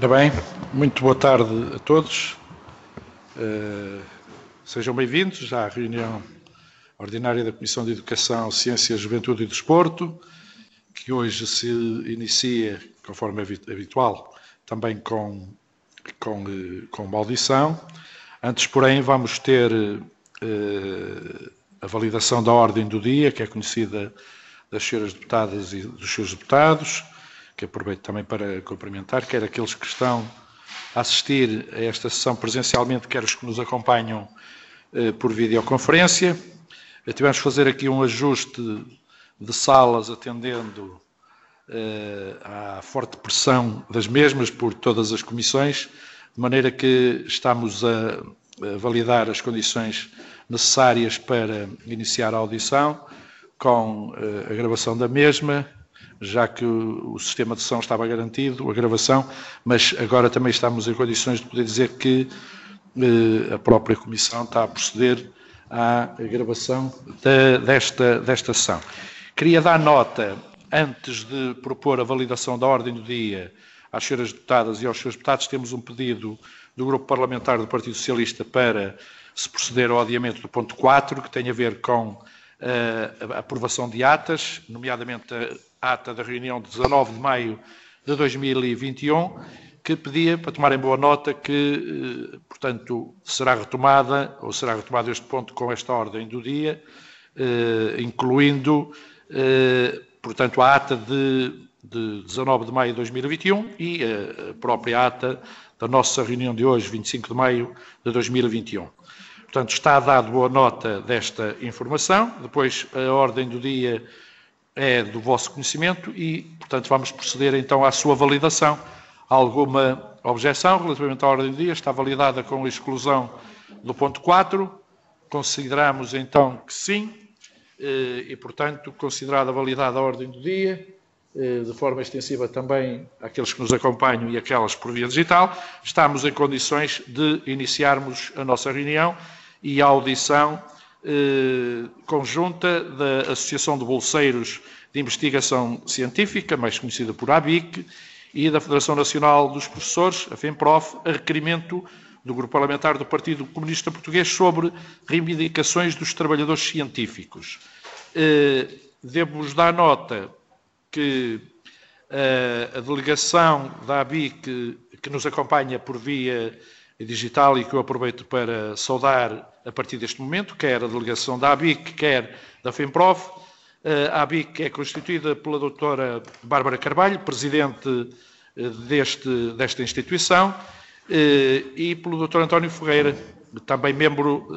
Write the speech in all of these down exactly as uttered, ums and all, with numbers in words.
Ora bem, muito boa tarde a todos. Uh, sejam bem-vindos à reunião ordinária da Comissão de Educação, Ciência, Juventude e Desporto, que hoje se inicia, conforme é habitual, também com, com, com uma audição. Antes, porém, vamos ter uh, a validação da ordem do dia, que é conhecida das senhoras deputadas e dos senhores deputados, que aproveito também para cumprimentar, quer aqueles que estão a assistir a esta sessão presencialmente, quer os que nos acompanham eh, por videoconferência. Tivemos de fazer aqui um ajuste de salas, atendendo eh, à forte pressão das mesmas por todas as comissões, de maneira que estamos a, a validar as condições necessárias para iniciar a audição, com eh, a gravação da mesma, já que o sistema de som estava garantido, a gravação, mas agora também estamos em condições de poder dizer que eh, a própria Comissão está a proceder à gravação de, desta, desta sessão. Queria dar nota, antes de propor a validação da ordem do dia às senhoras deputadas e aos senhores deputados, temos um pedido do Grupo Parlamentar do Partido Socialista para se proceder ao adiamento do ponto quatro, que tem a ver com a aprovação de atas, nomeadamente a ata da reunião de dezanove de maio de dois mil e vinte e um, que pedia, para tomarem boa nota, que, portanto, será retomada, ou será retomado este ponto com esta ordem do dia, incluindo, portanto, a ata de, de dezanove de maio de dois mil e vinte e um e a própria ata da nossa reunião de hoje, vinte e cinco de maio de dois mil e vinte e um. Portanto, está dado boa nota desta informação. Depois, a ordem do dia é do vosso conhecimento e, portanto, vamos proceder então à sua validação. Há alguma objeção relativamente à ordem do dia? Está validada com a exclusão do ponto quatro. Consideramos então que sim e, portanto, considerada validada a ordem do dia, de forma extensiva também àqueles que nos acompanham e aquelas por via digital, estamos em condições de iniciarmos a nossa reunião e a audição eh, conjunta da Associação de Bolseiros de Investigação Científica, mais conhecida por A B I C, e da Federação Nacional dos Professores, a FEMPROF, a requerimento do Grupo Parlamentar do Partido Comunista Português sobre reivindicações dos trabalhadores científicos. Eh, devo-vos dar nota que eh, a delegação da A B I C, que nos acompanha por via digital e que eu aproveito para saudar a partir deste momento, quer a delegação da A B I C, quer da FEMPROF. A A B I C é constituída pela doutora Bárbara Carvalho, presidente deste, desta instituição, e pelo doutor António Ferreira, também membro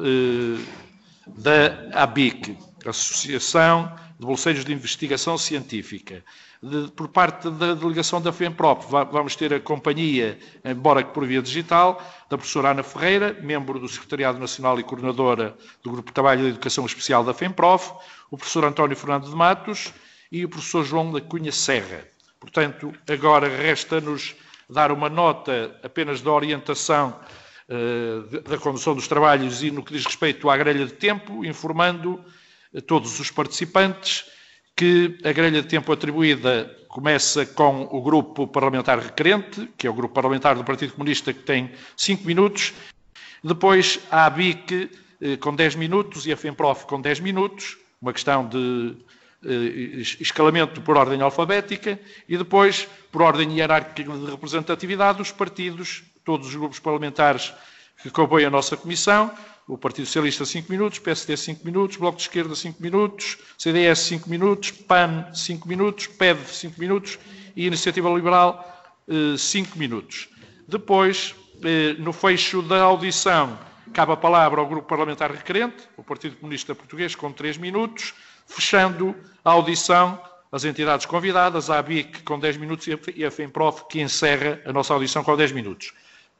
da A B I C, Associação de Bolseiros de Investigação Científica. De, por parte da delegação da FEMPROF, vamos ter a companhia, embora que por via digital, da professora Ana Ferreira, membro do Secretariado Nacional e coordenadora do Grupo de Trabalho de Educação Especial da FEMPROF, o professor António Fernando de Matos e o professor João da Cunha Serra. Portanto, agora resta-nos dar uma nota apenas da orientação uh, da condução dos trabalhos e no que diz respeito à grelha de tempo, informando a todos os participantes que a grelha de tempo atribuída começa com o Grupo Parlamentar Requerente, que é o Grupo Parlamentar do Partido Comunista, que tem cinco minutos. Depois a A B I C eh, com dez minutos e a FEMPROF com dez minutos, uma questão de eh, escalamento por ordem alfabética. E depois, por ordem hierárquica de representatividade, os partidos, todos os grupos parlamentares que compõem a nossa comissão. O Partido Socialista cinco minutos, P S D cinco minutos, Bloco de Esquerda cinco minutos, C D S cinco minutos, P A N cinco minutos, P E D cinco minutos e Iniciativa Liberal cinco minutos. Depois, no fecho da audição, cabe a palavra ao Grupo Parlamentar Requerente, o Partido Comunista Português, com três minutos, fechando a audição as entidades convidadas, a A B I C com dez minutos e a FEMPROF, que encerra a nossa audição com dez minutos.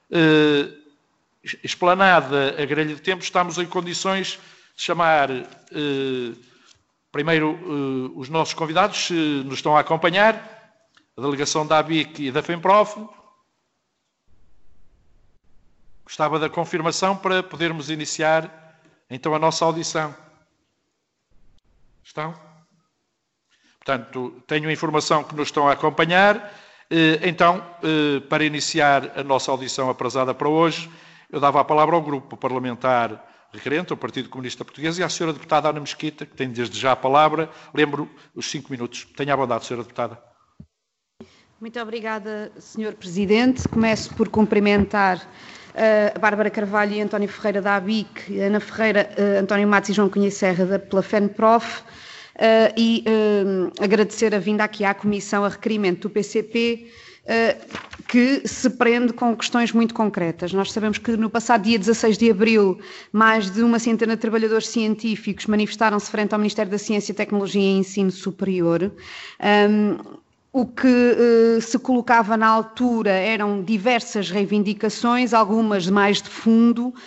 Explanada a grelha de tempo, estamos em condições de chamar eh, primeiro eh, os nossos convidados, se nos estão a acompanhar, a delegação da A B I C e da FEMPROF. Gostava da confirmação para podermos iniciar então a nossa audição. Estão? Portanto, tenho a informação que nos estão a acompanhar Então, para iniciar a nossa audição aprazada para hoje, eu dava a palavra ao grupo parlamentar requerente, ao Partido Comunista Português, e à senhora deputada Ana Mesquita, que tem desde já a palavra. Lembro os cinco minutos. Tenha a bondade, senhora deputada. Muito obrigada, senhor Presidente. Começo por cumprimentar uh, a Bárbara Carvalho e António Ferreira da A B I C, Ana Ferreira, uh, António Matos e João Cunha Serra da, pela FENPROF, uh, e uh, agradecer a vinda aqui à Comissão a requerimento do P C P, uh, que se prende com questões muito concretas. Nós sabemos que no passado dia dezasseis de abril, mais de uma centena de trabalhadores científicos manifestaram-se frente ao Ministério da Ciência, Tecnologia e Ensino Superior. Um, O que uh, se colocava na altura eram diversas reivindicações, algumas mais de fundo uh,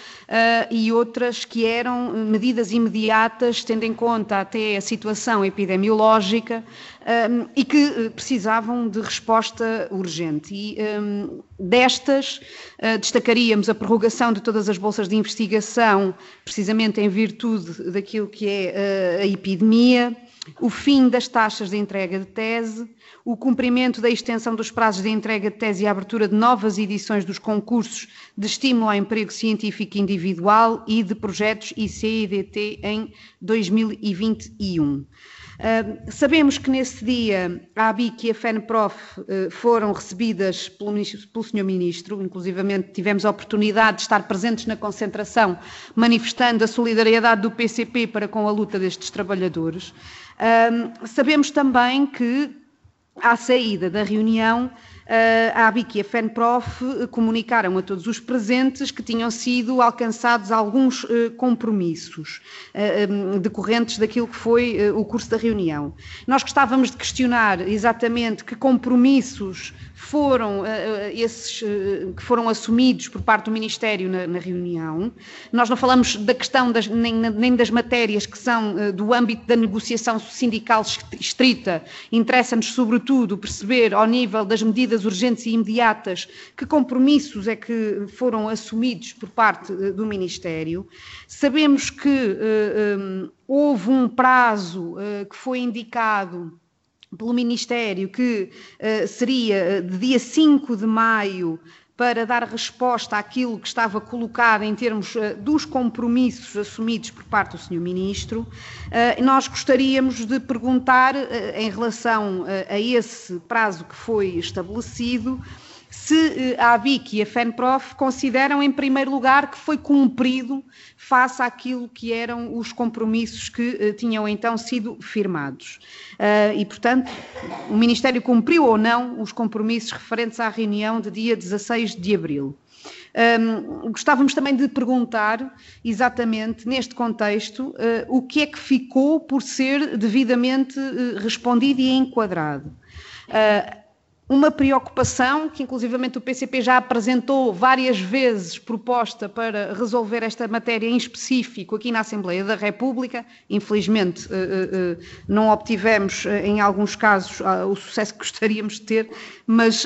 e outras que eram medidas imediatas, tendo em conta até a situação epidemiológica, um, e que uh, precisavam de resposta urgente. E um, destas, uh, destacaríamos a prorrogação de todas as bolsas de investigação, precisamente em virtude daquilo que é uh, a epidemia, o fim das taxas de entrega de tese, o cumprimento da extensão dos prazos de entrega de tese e a abertura de novas edições dos concursos de estímulo ao emprego científico individual e de projetos I C I D T em dois mil e vinte e um. Uh, sabemos que nesse dia a A B I C e a FENPROF uh, foram recebidas pelo, pelo senhor Ministro, inclusivamente tivemos a oportunidade de estar presentes na concentração, manifestando a solidariedade do P C P para com a luta destes trabalhadores. Uh, sabemos também que, à saída da reunião, a A B I C e a FENPROF comunicaram a todos os presentes que tinham sido alcançados alguns compromissos decorrentes daquilo que foi o curso da reunião. Nós gostávamos de questionar exatamente que compromissos foram esses que foram assumidos por parte do Ministério na, na reunião. Nós não falamos da questão das, nem, nem das matérias que são do âmbito da negociação sindical estrita. Interessa-nos, sobretudo, perceber, ao nível das medidas urgentes e imediatas, que compromissos é que foram assumidos por parte do Ministério. Sabemos que uh, um, houve um prazo uh, que foi indicado pelo Ministério, que uh, seria de dia cinco de maio, para dar resposta àquilo que estava colocado em termos uh, dos compromissos assumidos por parte do senhor Ministro. Uh, nós gostaríamos de perguntar, uh, em relação uh, a esse prazo que foi estabelecido, se a A B I C e a FENPROF consideram, em primeiro lugar, que foi cumprido face àquilo que eram os compromissos que uh, tinham então sido firmados. Uh, e, portanto, o Ministério cumpriu ou não os compromissos referentes à reunião de dia dezasseis de abril. Um, gostávamos também de perguntar, exatamente neste contexto, uh, o que é que ficou por ser devidamente uh, respondido e enquadrado. Uh, Uma preocupação que, inclusivamente, o P C P já apresentou várias vezes proposta para resolver esta matéria em específico aqui na Assembleia da República. Infelizmente, não obtivemos, em alguns casos, o sucesso que gostaríamos de ter, mas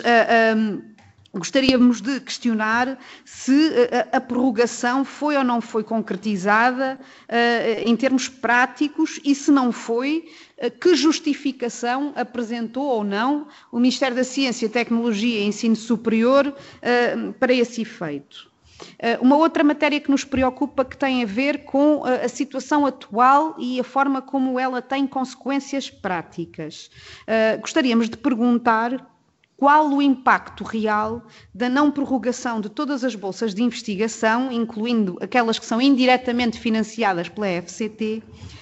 gostaríamos de questionar se a prorrogação foi ou não foi concretizada em termos práticos e, se não foi, que justificação apresentou ou não o Ministério da Ciência, Tecnologia e Ensino Superior para esse efeito. Uma outra matéria que nos preocupa, que tem a ver com a situação atual e a forma como ela tem consequências práticas. Gostaríamos de perguntar qual o impacto real da não prorrogação de todas as bolsas de investigação, incluindo aquelas que são indiretamente financiadas pela F C T,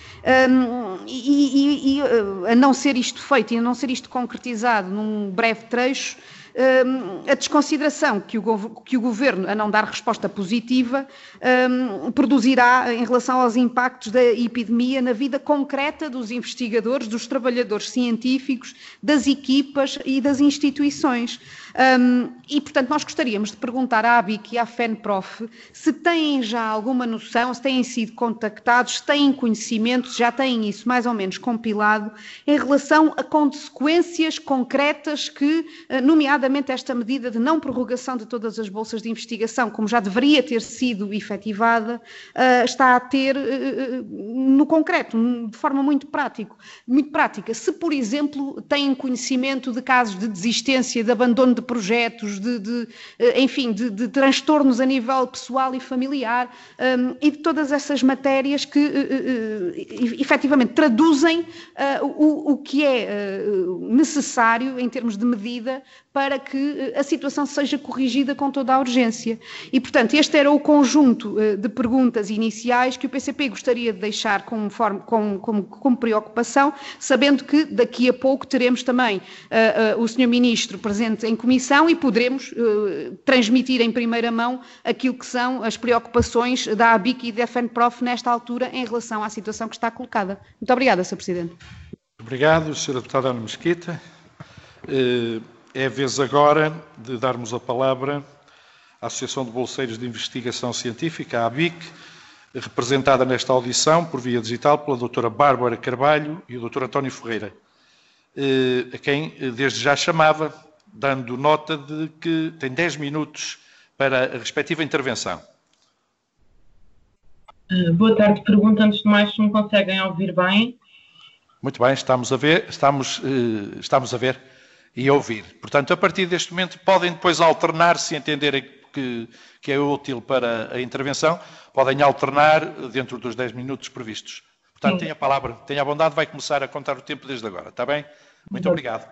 Um, e, e, e a não ser isto feito e a não ser isto concretizado num breve trecho, um, a desconsideração que o, que o Governo, a não dar resposta positiva, um, produzirá em relação aos impactos da epidemia na vida concreta dos investigadores, dos trabalhadores científicos, das equipas e das instituições. Um, e, portanto, nós gostaríamos de perguntar à A B I C e à FENPROF se têm já alguma noção, se têm sido contactados, se têm conhecimento, se já têm isso mais ou menos compilado, em relação a consequências concretas que, nomeadamente, nomeadamente esta medida de não prorrogação de todas as bolsas de investigação, como já deveria ter sido efetivada, uh, está a ter uh, no concreto, de forma muito, prático, muito prática. Se, por exemplo, têm conhecimento de casos de desistência, de abandono de projetos, de, de, uh, enfim, de, de transtornos a nível pessoal e familiar, um, e de todas essas matérias que uh, uh, efetivamente traduzem uh, o, o que é uh, necessário em termos de medida para que a situação seja corrigida com toda a urgência. E, portanto, este era o conjunto uh, de perguntas iniciais que o P C P gostaria de deixar como, forma, como, como, como preocupação, sabendo que daqui a pouco teremos também uh, uh, o senhor Ministro presente em comissão e poderemos uh, transmitir em primeira mão aquilo que são as preocupações da A B I C e da FENPROF nesta altura em relação à situação que está colocada. Muito obrigada, senhor Presidente. Obrigado, senhora Deputada Ana Mesquita. É a vez agora de darmos a palavra à Associação de Bolseiros de Investigação Científica, a ABIC, representada nesta audição, por via digital, pela doutora Bárbara Carvalho e o doutor António Ferreira, a quem desde já chamava, dando nota de que tem dez minutos para a respectiva intervenção. Boa tarde. Pergunto, antes de mais, se me conseguem ouvir bem. Muito bem, estamos a ver, estamos, estamos a ver e a ouvir. Portanto, a partir deste momento, podem depois alternar, se entenderem que, que é útil para a intervenção, podem alternar dentro dos dez minutos previstos. Portanto, tenha a palavra, tenha a bondade, vai começar a contar o tempo desde agora, está bem? Muito obrigado.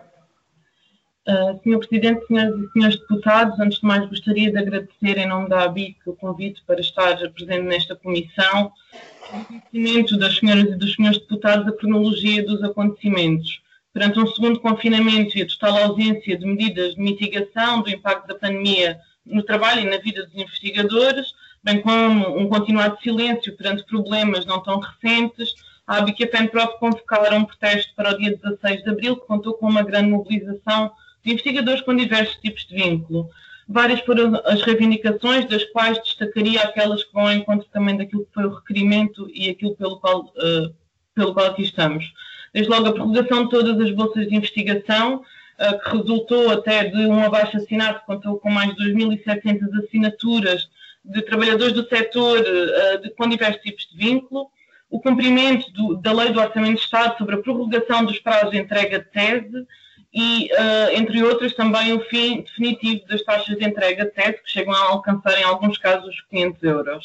Uh, senhor Presidente, senhoras e senhores deputados, antes de mais gostaria de agradecer em nome da A B I C o convite para estar presente nesta comissão, o conhecimento das senhoras e dos senhores deputados da cronologia dos acontecimentos. Perante um segundo confinamento e a total ausência de medidas de mitigação do impacto da pandemia no trabalho e na vida dos investigadores, bem como um continuado silêncio perante problemas não tão recentes, a A B I C e a FENPROF convocaram um protesto para o dia dezasseis de abril, que contou com uma grande mobilização de investigadores com diversos tipos de vínculo. Várias foram as reivindicações, das quais destacaria aquelas que vão ao encontro também daquilo que foi o requerimento e aquilo pelo qual, uh, pelo qual aqui estamos. Desde logo a prorrogação de todas as bolsas de investigação, uh, que resultou até de um abaixo-assinado que contou com mais de dois mil e setecentas assinaturas de trabalhadores do setor uh, de, com diversos tipos de vínculo, o cumprimento do, da Lei do Orçamento de Estado sobre a prorrogação dos prazos de entrega de tese e, uh, entre outras, também o fim definitivo das taxas de entrega de tese, que chegam a alcançar, em alguns casos, os quinhentos euros.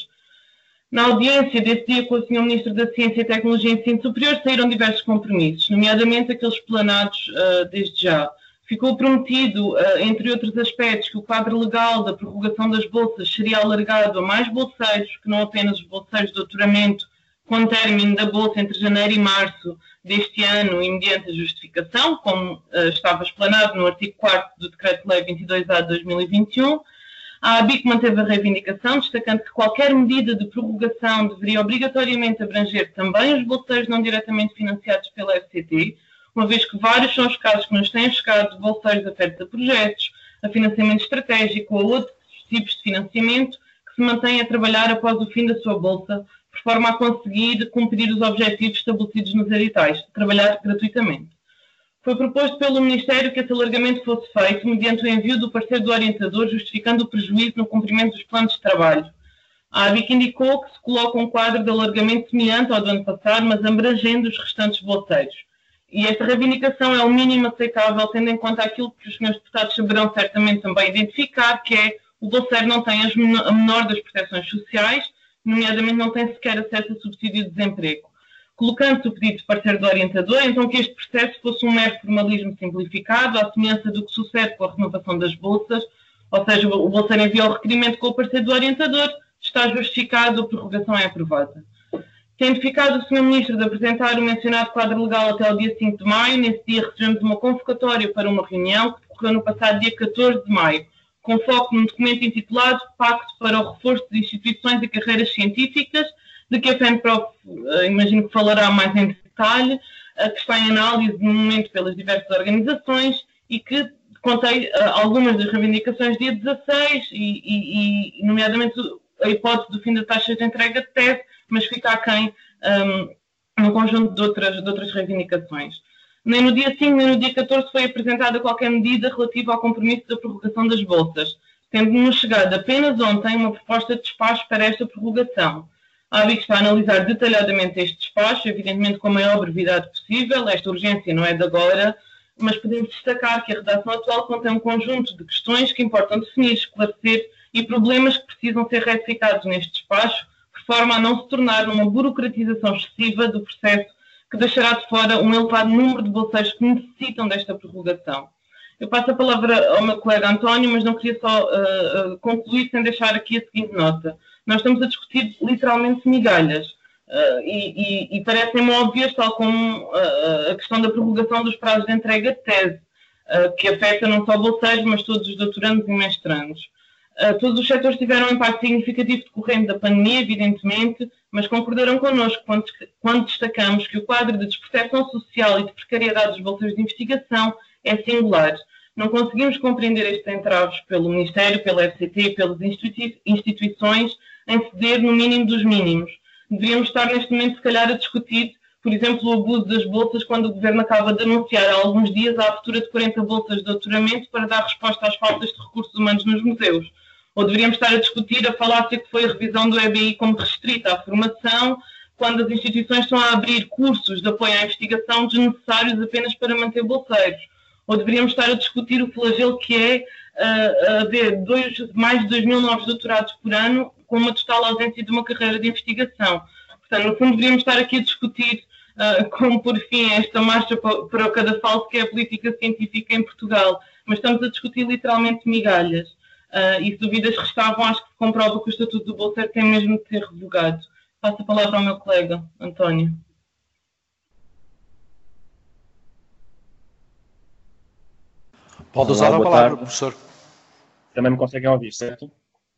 Na audiência desse dia com o senhor Ministro da Ciência e Tecnologia e Ensino Superior saíram diversos compromissos, nomeadamente aqueles planados uh, desde já. Ficou prometido, uh, entre outros aspectos, que o quadro legal da prorrogação das bolsas seria alargado a mais bolseiros, que não apenas os bolseiros de doutoramento, com término da bolsa entre janeiro e março deste ano e mediante a justificação, como uh, estava explanado no artigo quarto do Decreto-Lei vinte e dois A de dois mil e vinte e um. A A B I C manteve a reivindicação, destacando que qualquer medida de prorrogação deveria obrigatoriamente abranger também os bolseiros não diretamente financiados pela F C T, uma vez que vários são os casos que nos têm chegado de bolseiros afetos a projetos, a financiamento estratégico ou a outros tipos de financiamento que se mantêm a trabalhar após o fim da sua bolsa, por forma a conseguir cumprir os objetivos estabelecidos nos editais, trabalhar gratuitamente. Foi proposto pelo Ministério que esse alargamento fosse feito mediante o envio do parecer do orientador, justificando o prejuízo no cumprimento dos planos de trabalho. A A B I C indicou que se coloca um quadro de alargamento semelhante ao do ano passado, mas abrangendo os restantes bolseiros. E esta reivindicação é o mínimo aceitável, tendo em conta aquilo que os senhores deputados saberão certamente também identificar, que é o bolseiro não tem as menor, a menor das proteções sociais, nomeadamente não tem sequer acesso a subsídio de desemprego. Colocando-se o pedido de parecer do orientador, então que este processo fosse um mero formalismo simplificado, à semelhança do que sucede com a renovação das bolsas, ou seja, o bolseiro envia o requerimento com o parecer do orientador, está justificado, a prorrogação é aprovada. Tendo ficado o senhor Ministro de apresentar o mencionado quadro legal até o dia cinco de maio, nesse dia recebemos uma convocatória para uma reunião que decorreu no passado dia catorze de maio, com foco num documento intitulado Pacto para o Reforço de Instituições e Carreiras Científicas, de que a FENPROF, uh, imagino que falará mais em detalhe, uh, que está em análise no momento pelas diversas organizações e que contém uh, algumas das reivindicações dia dezasseis e, e, e, nomeadamente, a hipótese do fim da taxa de entrega de tese, mas fica aquém um, num conjunto de outras, de outras reivindicações. Nem no dia cinco, nem no dia catorze foi apresentada qualquer medida relativa ao compromisso da prorrogação das bolsas, tendo-nos chegado apenas ontem uma proposta de despacho para esta prorrogação. A ABIC está a analisar detalhadamente este despacho, evidentemente com a maior brevidade possível. Esta urgência não é de agora, mas podemos destacar que a redação atual contém um conjunto de questões que importam definir, esclarecer e problemas que precisam ser retificados neste despacho, por forma a não se tornar numa burocratização excessiva do processo que deixará de fora um elevado número de bolseiros que necessitam desta prorrogação. Eu passo a palavra ao meu colega António, mas não queria só uh, uh, concluir sem deixar aqui a seguinte nota. Nós estamos a discutir literalmente migalhas uh, e, e, e parecem-me óbvias, tal como uh, a questão da prorrogação dos prazos de entrega de tese, uh, que afeta não só bolseiros, mas todos os doutorandos e mestrandos. Uh, todos os setores tiveram um impacto significativo decorrente da pandemia, evidentemente, mas concordaram connosco quando, quando destacamos que o quadro de desproteção social e de precariedade dos bolseiros de investigação é singular. Não conseguimos compreender estes entraves pelo Ministério, pela F C T e pelas institui instituições em ceder no mínimo dos mínimos. Deveríamos estar neste momento, se calhar, a discutir, por exemplo, o abuso das bolsas quando o Governo acaba de anunciar há alguns dias a abertura de quarenta bolsas de doutoramento para dar resposta às faltas de recursos humanos nos museus. Ou deveríamos estar a discutir a falácia que foi a revisão do E B I como restrita à formação, quando as instituições estão a abrir cursos de apoio à investigação desnecessários apenas para manter bolseiros. Ou deveríamos estar a discutir o flagelo que é uh, haver dois, mais de dois mil novos doutorados por ano com uma total ausência de uma carreira de investigação. Portanto, no fundo, deveríamos estar aqui a discutir uh, como por fim esta marcha para o cadafalso que é a política científica em Portugal. Mas estamos a discutir literalmente migalhas. Uh, e se dúvidas restavam, acho que se comprova que o Estatuto do Bolseiro tem mesmo de ser revogado. Passo a palavra ao meu colega, António. Pode usar a palavra, professor. Também me conseguem ouvir, certo?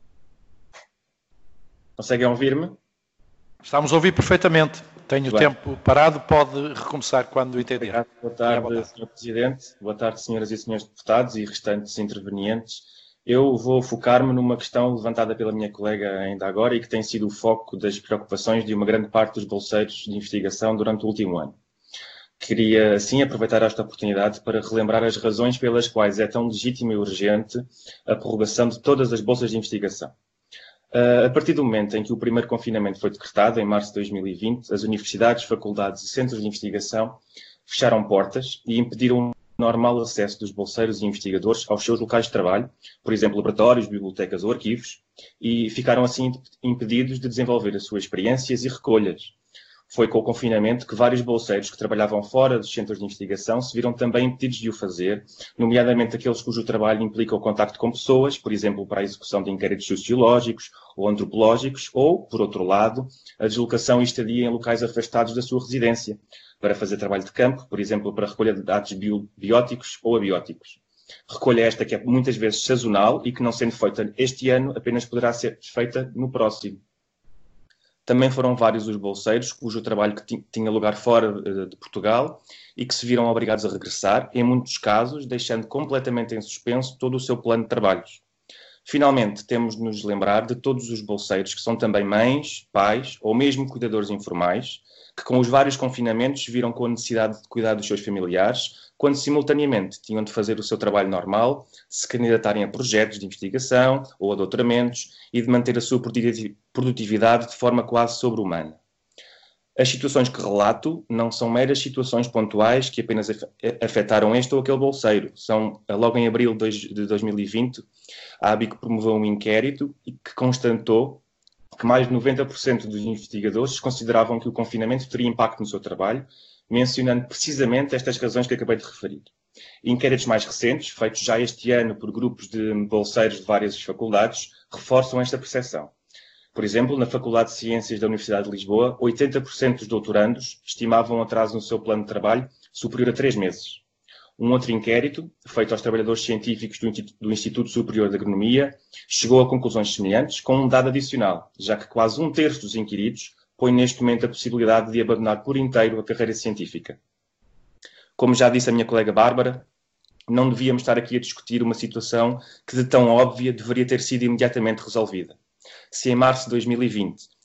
Conseguem ouvir-me? Estamos a ouvir perfeitamente. Tenho o tempo parado, pode recomeçar quando entender. Obrigado. Boa tarde, senhor Presidente. Boa tarde, senhoras e senhores deputados e restantes intervenientes. Eu vou focar-me numa questão levantada pela minha colega ainda agora e que tem sido o foco das preocupações de uma grande parte dos bolseiros de investigação durante o último ano. Queria, assim, aproveitar esta oportunidade para relembrar as razões pelas quais é tão legítima e urgente a prorrogação de todas as bolsas de investigação. Uh, a partir do momento em que o primeiro confinamento foi decretado, em março de dois mil e vinte, as universidades, faculdades e centros de investigação fecharam portas e impediram o normal acesso dos bolseiros e investigadores aos seus locais de trabalho, por exemplo, laboratórios, bibliotecas ou arquivos, e ficaram assim impedidos de desenvolver as suas experiências e recolhas. Foi com o confinamento que vários bolseiros que trabalhavam fora dos centros de investigação se viram também impedidos de o fazer, nomeadamente aqueles cujo trabalho implica o contacto com pessoas, por exemplo, para a execução de inquéritos sociológicos ou antropológicos, ou, por outro lado, a deslocação e estadia em locais afastados da sua residência, para fazer trabalho de campo, por exemplo, para a recolha de dados bio bióticos ou abióticos. Recolha esta que é muitas vezes sazonal e que, não sendo feita este ano, apenas poderá ser feita no próximo. Também foram vários os bolseiros cujo trabalho que tinha lugar fora de Portugal e que se viram obrigados a regressar, em muitos casos, deixando completamente em suspenso todo o seu plano de trabalhos. Finalmente, temos de nos lembrar de todos os bolseiros que são também mães, pais ou mesmo cuidadores informais, que com os vários confinamentos viram com a necessidade de cuidar dos seus familiares, quando simultaneamente tinham de fazer o seu trabalho normal, se candidatarem a projetos de investigação ou a doutoramentos e de manter a sua produtividade de forma quase sobre-humana. As situações que relato não são meras situações pontuais que apenas afetaram este ou aquele bolseiro. São, logo em abril de dois mil e vinte, a ABIC promoveu um inquérito que constatou que mais de noventa por cento dos investigadores consideravam que o confinamento teria impacto no seu trabalho, mencionando precisamente estas razões que acabei de referir. Inquéritos mais recentes, feitos já este ano por grupos de bolseiros de várias faculdades, reforçam esta percepção. Por exemplo, na Faculdade de Ciências da Universidade de Lisboa, oitenta por cento dos doutorandos estimavam um atraso no seu plano de trabalho superior a três meses. Um outro inquérito, feito aos trabalhadores científicos do Instituto Superior de Agronomia, chegou a conclusões semelhantes, com um dado adicional, já que quase um terço dos inquiridos põe neste momento a possibilidade de abandonar por inteiro a carreira científica. Como já disse a minha colega Bárbara, não devíamos estar aqui a discutir uma situação que de tão óbvia deveria ter sido imediatamente resolvida. Se em março de dois mil e vinte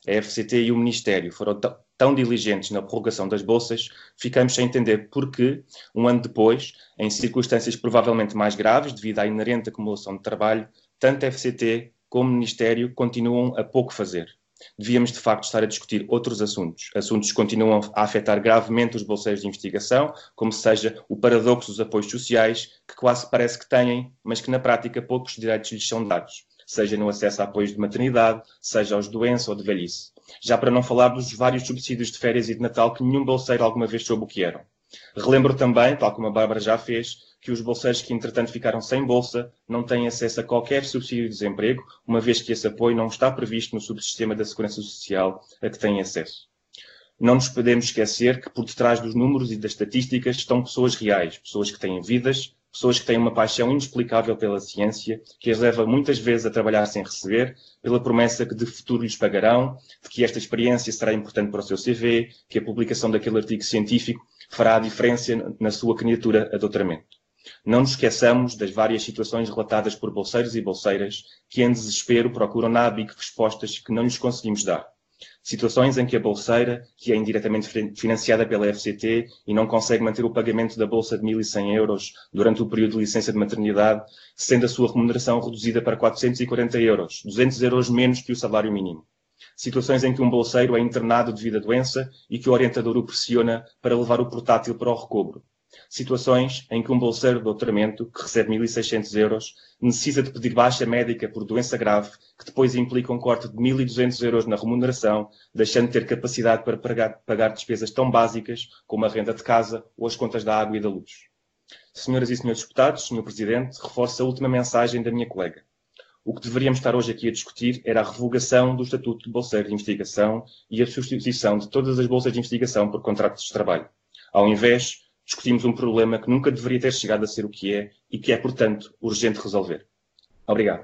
a F C T e o Ministério foram tão diligentes na prorrogação das bolsas, ficamos sem entender porque, um ano depois, em circunstâncias provavelmente mais graves, devido à inerente acumulação de trabalho, tanto a F C T como o Ministério continuam a pouco fazer. Devíamos, de facto, estar a discutir outros assuntos. Assuntos que continuam a afetar gravemente os bolseiros de investigação, como seja o paradoxo dos apoios sociais, que quase parece que têm, mas que na prática poucos direitos lhes são dados, seja no acesso a apoios de maternidade, seja aos de doença ou de velhice. Já para não falar dos vários subsídios de férias e de Natal que nenhum bolseiro alguma vez soube o que eram. Relembro também, tal como a Bárbara já fez, que os bolseiros que entretanto ficaram sem bolsa não têm acesso a qualquer subsídio de desemprego, uma vez que esse apoio não está previsto no subsistema da Segurança Social a que têm acesso. Não nos podemos esquecer que por detrás dos números e das estatísticas estão pessoas reais, pessoas que têm vidas, pessoas que têm uma paixão inexplicável pela ciência, que as leva muitas vezes a trabalhar sem receber, pela promessa que de futuro lhes pagarão, de que esta experiência será importante para o seu C V, que a publicação daquele artigo científico fará a diferença na sua candidatura a doutoramento. Não nos esqueçamos das várias situações relatadas por bolseiros e bolseiras que, em desespero, procuram na A B I C respostas que não lhes conseguimos dar. Situações em que a bolseira, que é indiretamente financiada pela F C T e não consegue manter o pagamento da bolsa de mil e cem euros durante o período de licença de maternidade, sendo a sua remuneração reduzida para quatrocentos e quarenta euros, duzentos euros menos que o salário mínimo. Situações em que um bolseiro é internado devido à doença e que o orientador o pressiona para levar o portátil para o recobro. Situações em que um bolseiro de doutoramento, que recebe mil e seiscentos euros, necessita de pedir baixa médica por doença grave, que depois implica um corte de mil e duzentos euros na remuneração, deixando de ter capacidade para pagar, pagar despesas tão básicas como a renda de casa ou as contas da água e da luz. Senhoras e senhores deputados, senhor Presidente, reforço a última mensagem da minha colega. O que deveríamos estar hoje aqui a discutir era a revogação do Estatuto de Bolseiro de Investigação e a substituição de todas as bolsas de investigação por contratos de trabalho. Ao invés, discutimos um problema que nunca deveria ter chegado a ser o que é e que é, portanto, urgente resolver. Obrigado.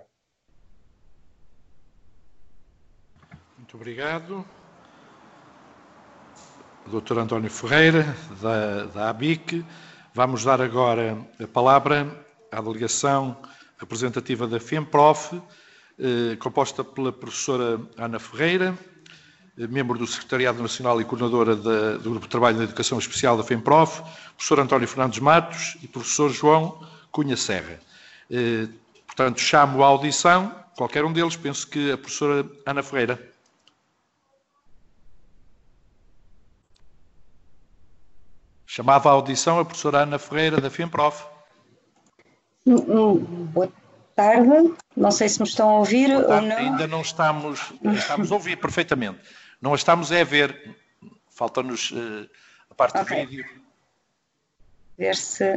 Muito obrigado. doutor António Ferreira, da, da A B I C. Vamos dar agora a palavra à delegação representativa da FEMPROF, eh, composta pela professora Ana Ferreira, membro do Secretariado Nacional e coordenadora da, do Grupo de Trabalho da Educação Especial da FEMPROF, professor António Fernandes Matos e professor João Cunha Serra. Eh, portanto, chamo à audição, qualquer um deles, penso que a professora Ana Ferreira. Chamava à audição a professora Ana Ferreira, da FEMPROF. Boa tarde, não sei se me estão a ouvir ou não. Ainda não estamos, estamos a ouvir perfeitamente. Não a estamos é a ver. Falta-nos uh, a parte okay. do vídeo. Ver se...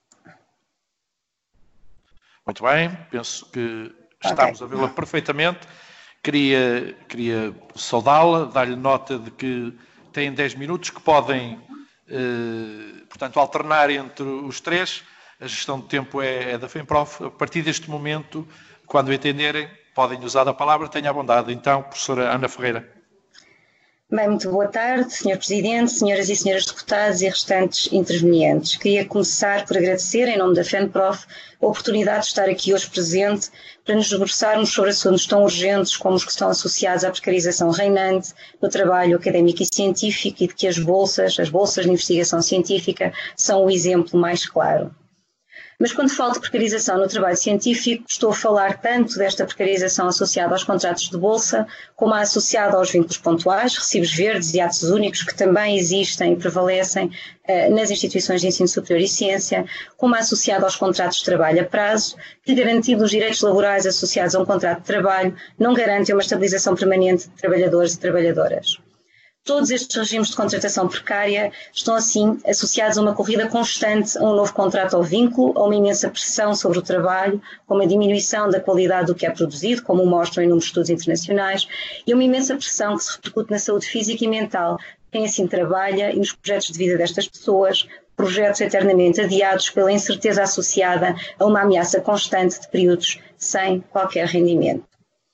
Muito bem, penso que estamos okay. a vê-la perfeitamente. Queria, queria saudá-la, dar-lhe nota de que têm dez minutos que podem, uh, portanto, alternar entre os três. A gestão de tempo é, é da FEMPROF. A partir deste momento, quando entenderem, podem usar a palavra. Tenha a bondade. Então, professora Ana Ferreira. Bem, muito boa tarde, senhor Presidente, senhoras e senhores deputados e restantes intervenientes. Queria começar por agradecer, em nome da FEMPROF, a oportunidade de estar aqui hoje presente para nos debruçarmos sobre assuntos tão urgentes como os que estão associados à precarização reinante no trabalho académico e científico e de que as bolsas, as bolsas de investigação científica, são o exemplo mais claro. Mas quando falo de precarização no trabalho científico, estou a falar tanto desta precarização associada aos contratos de bolsa, como a associada aos vínculos pontuais, recibos verdes e atos únicos, que também existem e prevalecem eh, nas instituições de ensino superior e ciência, como a associada aos contratos de trabalho a prazo, que, garantindo os direitos laborais associados a um contrato de trabalho, não garantem uma estabilização permanente de trabalhadores e trabalhadoras. Todos estes regimes de contratação precária estão, assim, associados a uma corrida constante a um novo contrato ou vínculo, a uma imensa pressão sobre o trabalho, com uma diminuição da qualidade do que é produzido, como mostram inúmeros estudos internacionais, e uma imensa pressão que se repercute na saúde física e mental de quem assim trabalha e nos projetos de vida destas pessoas, projetos eternamente adiados pela incerteza associada a uma ameaça constante de períodos sem qualquer rendimento.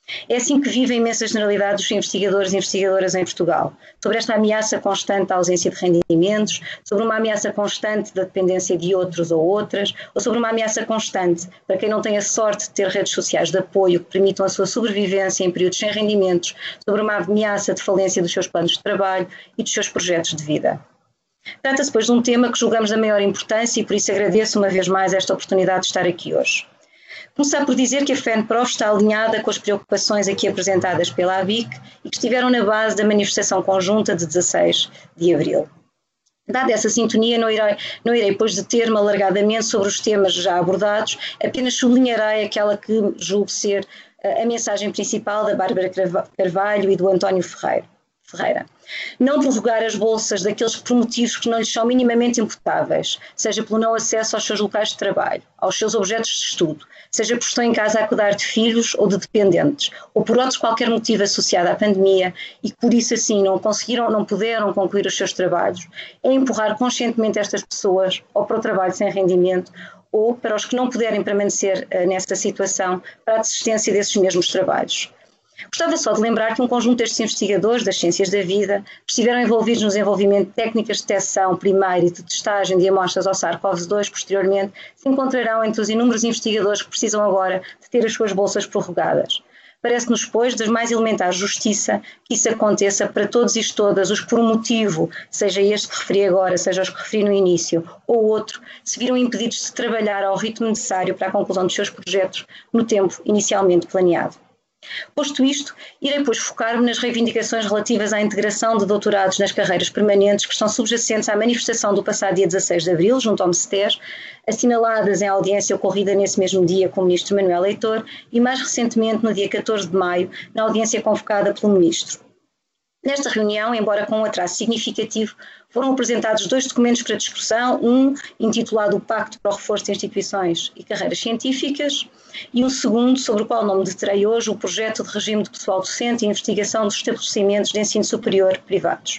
É assim que vive a imensa generalidade dos investigadores e investigadoras em Portugal, sobre esta ameaça constante da ausência de rendimentos, sobre uma ameaça constante da dependência de outros ou outras, ou sobre uma ameaça constante para quem não tem a sorte de ter redes sociais de apoio que permitam a sua sobrevivência em períodos sem rendimentos, sobre uma ameaça de falência dos seus planos de trabalho e dos seus projetos de vida. Trata-se, pois, de um tema que julgamos da maior importância e por isso agradeço uma vez mais esta oportunidade de estar aqui hoje. Começar por dizer que a FENPROF está alinhada com as preocupações aqui apresentadas pela A B I C e que estiveram na base da manifestação conjunta de dezasseis de abril. Dada essa sintonia, não irei, não irei pois deter-me alargadamente sobre os temas já abordados, apenas sublinharei aquela que julgo ser a mensagem principal da Bárbara Carvalho e do António Ferreira. Ferreira. Não prorrogar as bolsas daqueles por motivos que não lhes são minimamente imputáveis, seja pelo não acesso aos seus locais de trabalho, aos seus objetos de estudo, seja por estar em casa a cuidar de filhos ou de dependentes, ou por outro qualquer motivo associado à pandemia e que por isso assim não conseguiram, não puderam concluir os seus trabalhos, é empurrar conscientemente estas pessoas ou para o trabalho sem rendimento ou para os que não puderem permanecer uh, nesta situação para a desistência desses mesmos trabalhos. Gostava só de lembrar que um conjunto destes investigadores das ciências da vida que estiveram envolvidos no desenvolvimento de técnicas de detecção primeira e de testagem de amostras ao SARS-CoV dois posteriormente se encontrarão entre os inúmeros investigadores que precisam agora de ter as suas bolsas prorrogadas. Parece-nos, pois, das mais elementar justiça que isso aconteça para todos e todas os que por um motivo, seja este que referi agora, seja os que referi no início, ou outro, se viram impedidos de trabalhar ao ritmo necessário para a conclusão dos seus projetos no tempo inicialmente planeado. Posto isto, irei pois focar-me nas reivindicações relativas à integração de doutorados nas carreiras permanentes que estão subjacentes à manifestação do passado dia dezasseis de abril, junto ao MSTER, assinaladas em audiência ocorrida nesse mesmo dia com o ministro Manuel Leitor e mais recentemente no dia catorze de maio, na audiência convocada pelo ministro. Nesta reunião, embora com um atraso significativo, foram apresentados dois documentos para discussão, um intitulado o Pacto para o Reforço de Instituições e Carreiras Científicas e um segundo, sobre o qual não me deterei hoje, o Projeto de Regime de Pessoal Docente e Investigação dos Estabelecimentos de Ensino Superior Privados.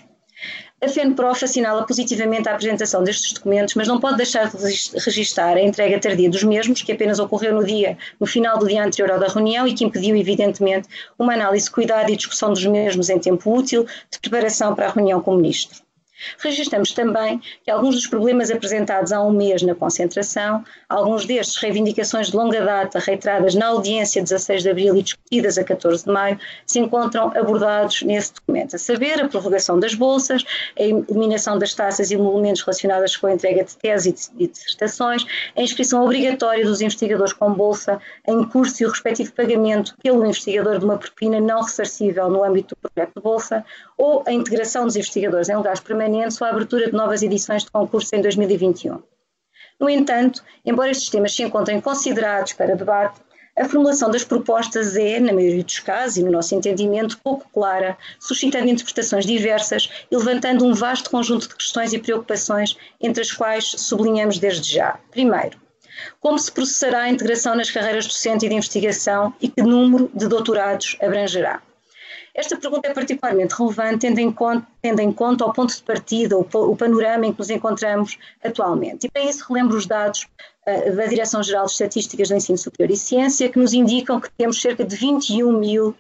A FENPROF assinala positivamente a apresentação destes documentos, mas não pode deixar de registar a entrega tardia dos mesmos, que apenas ocorreu no dia, no final do dia anterior ao da reunião e que impediu, evidentemente, uma análise cuidada e discussão dos mesmos em tempo útil de preparação para a reunião com o Ministro. Registramos também que alguns dos problemas apresentados há um mês na concentração, alguns destes reivindicações de longa data reiteradas na audiência dezasseis de abril e discutidas a catorze de maio, se encontram abordados nesse documento, a saber, a prorrogação das bolsas, a eliminação das taxas e emolumentos relacionadas com a entrega de teses e dissertações, a inscrição obrigatória dos investigadores com bolsa em curso e o respectivo pagamento pelo investigador de uma propina não ressarcível no âmbito do projeto de bolsa, ou a integração dos investigadores em lugares permanentes ou a abertura de novas edições de concurso em dois mil e vinte e um. No entanto, embora estes temas se encontrem considerados para debate, a formulação das propostas é, na maioria dos casos e no nosso entendimento, pouco clara, suscitando interpretações diversas e levantando um vasto conjunto de questões e preocupações, entre as quais sublinhamos desde já. Primeiro, como se processará a integração nas carreiras docente e de investigação e que número de doutorados abrangerá? Esta pergunta é particularmente relevante, tendo em conta, tendo em conta o ponto de partida, o, o panorama em que nos encontramos atualmente. E para isso relembro os dados uh, da Direção-Geral de Estatísticas do Ensino Superior e Ciência, que nos indicam que temos cerca de vinte e um mil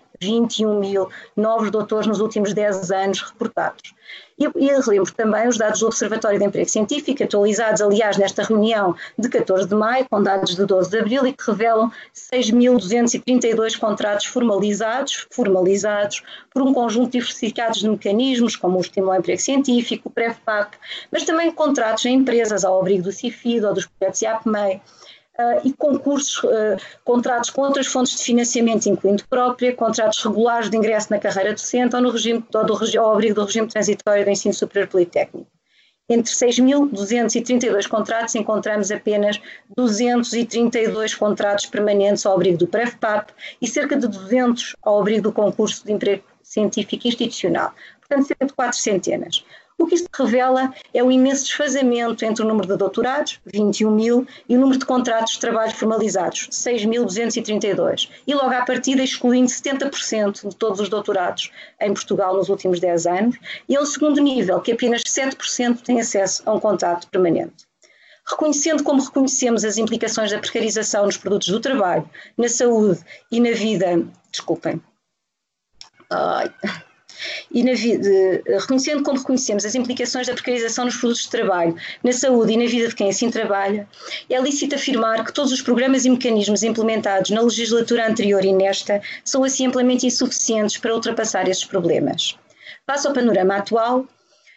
novos doutores nos últimos dez anos reportados. E, e relembro também os dados do Observatório de Emprego Científico, atualizados, aliás, nesta reunião de catorze de maio, com dados de doze de abril, e que revelam seis mil duzentos e trinta e dois contratos formalizados, formalizados por um conjunto diversificado de mecanismos, como o Estímulo ao Emprego Científico, o PREFPAC, mas também contratos em empresas ao abrigo do CIFID ou dos projetos I A P M E I, Uh, e concursos, uh, contratos com outras fontes de financiamento, incluindo própria, contratos regulares de ingresso na carreira docente ou no regime, ou do, ao abrigo do regime transitório do ensino superior politécnico. Entre seis mil duzentos e trinta e dois contratos encontramos apenas duzentos e trinta e dois contratos permanentes ao abrigo do PREFPAP e cerca de duzentos ao abrigo do concurso de emprego científico institucional, portanto cerca de quatro centenas. O que isto revela é o imenso desfazamento entre o número de doutorados, vinte e um mil, e o número de contratos de trabalho formalizados, seis mil duzentos e trinta e dois, e logo à partida excluindo setenta por cento de todos os doutorados em Portugal nos últimos dez anos, e é o segundo nível, que apenas sete por cento tem acesso a um contrato permanente. Reconhecendo como reconhecemos as implicações da precarização nos produtos do trabalho, na saúde e na vida, desculpem, Ai. E na vida, reconhecendo como reconhecemos as implicações da precarização nos produtos de trabalho, na saúde e na vida de quem assim trabalha, é lícito afirmar que todos os programas e mecanismos implementados na legislatura anterior e nesta são assim amplamente insuficientes para ultrapassar esses problemas. Face ao panorama atual,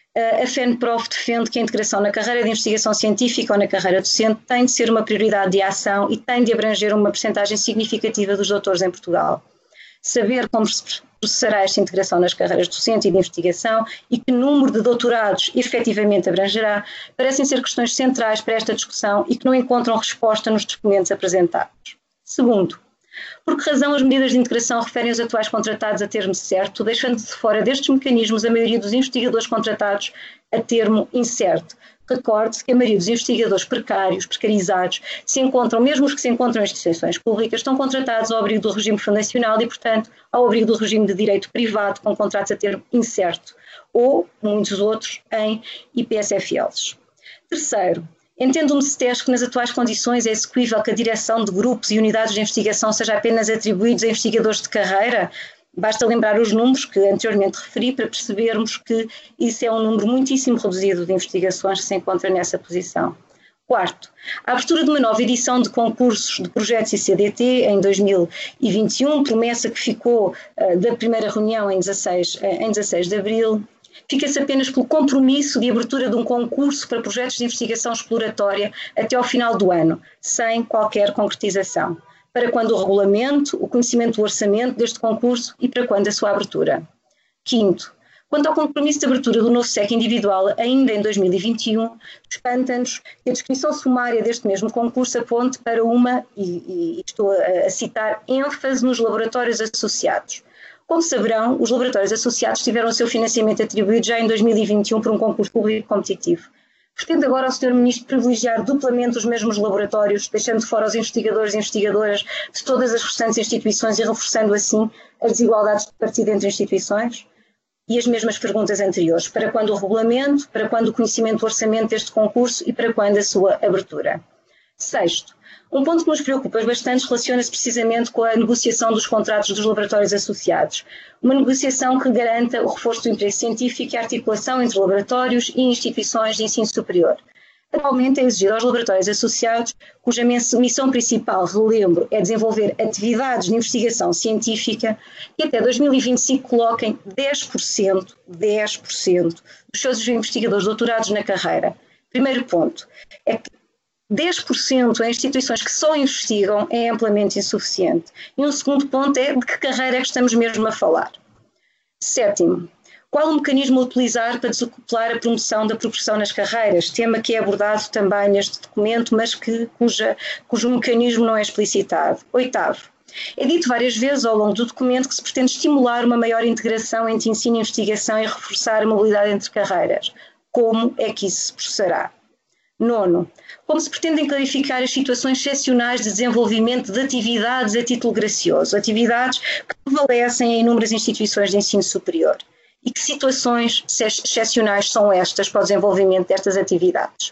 a FENPROF defende que a integração na carreira de investigação científica ou na carreira docente tem de ser uma prioridade de ação e tem de abranger uma percentagem significativa dos doutores em Portugal. Saber como se processará esta integração nas carreiras docente e de investigação e que número de doutorados efetivamente abrangerá parecem ser questões centrais para esta discussão e que não encontram resposta nos documentos apresentados. Segundo, por que razão as medidas de integração referem os atuais contratados a termo certo, deixando-se de fora destes mecanismos a maioria dos investigadores contratados a termo incerto? Recorde-se que a maioria dos investigadores precários, precarizados, se encontram, mesmo os que se encontram em instituições públicas, estão contratados ao abrigo do regime fundacional e, portanto, ao abrigo do regime de direito privado com contratos a termo incerto, ou, muitos outros, em I P S F Ls. Terceiro, entendo o CETES que nas atuais condições é execuível que a direção de grupos e unidades de investigação seja apenas atribuídos a investigadores de carreira. Basta lembrar os números que anteriormente referi para percebermos que isso é um número muitíssimo reduzido de investigações que se encontram nessa posição. Quarto, a abertura de uma nova edição de concursos de projetos I C D T em dois mil e vinte e um, promessa que ficou uh, da primeira reunião em dezasseis, uh, em dezasseis de abril, fica-se apenas pelo compromisso de abertura de um concurso para projetos de investigação exploratória até ao final do ano, sem qualquer concretização. Para quando o regulamento, o conhecimento do orçamento deste concurso e para quando a sua abertura. Quinto, quanto ao compromisso de abertura do novo S E C individual ainda em dois mil e vinte e um, espanta-nos que a descrição sumária deste mesmo concurso aponte para uma, e, e estou a, a citar, ênfase nos laboratórios associados. Como saberão, os laboratórios associados tiveram o seu financiamento atribuído já em dois mil e vinte e um por um concurso público competitivo. Pretende agora o senhor Ministro privilegiar duplamente os mesmos laboratórios, deixando de fora os investigadores e investigadoras de todas as restantes instituições e reforçando assim as desigualdades de partida entre instituições? E as mesmas perguntas anteriores, para quando o regulamento, para quando o conhecimento do orçamento deste concurso e para quando a sua abertura? Sexto, um ponto que nos preocupa bastante relaciona-se precisamente com a negociação dos contratos dos laboratórios associados. Uma negociação que garanta o reforço do interesse científico e a articulação entre laboratórios e instituições de ensino superior. Atualmente é exigido aos laboratórios associados, cuja missão principal, relembro, é desenvolver atividades de investigação científica e até dois mil e vinte e cinco coloquem dez por cento, dez por cento dos seus investigadores doutorados na carreira. Primeiro ponto é que dez por cento em instituições que só investigam é amplamente insuficiente. E um segundo ponto é de que carreira é que estamos mesmo a falar. Sétimo, qual o mecanismo a utilizar para desacoplar a promoção da progressão nas carreiras, tema que é abordado também neste documento, mas que, cuja, cujo mecanismo não é explicitado. Oitavo, é dito várias vezes ao longo do documento que se pretende estimular uma maior integração entre ensino e investigação e reforçar a mobilidade entre carreiras. Como é que isso se processará? Nono, como se pretendem clarificar as situações excepcionais de desenvolvimento de atividades a título gracioso, atividades que prevalecem em inúmeras instituições de ensino superior? E que situações excepcionais são estas para o desenvolvimento destas atividades?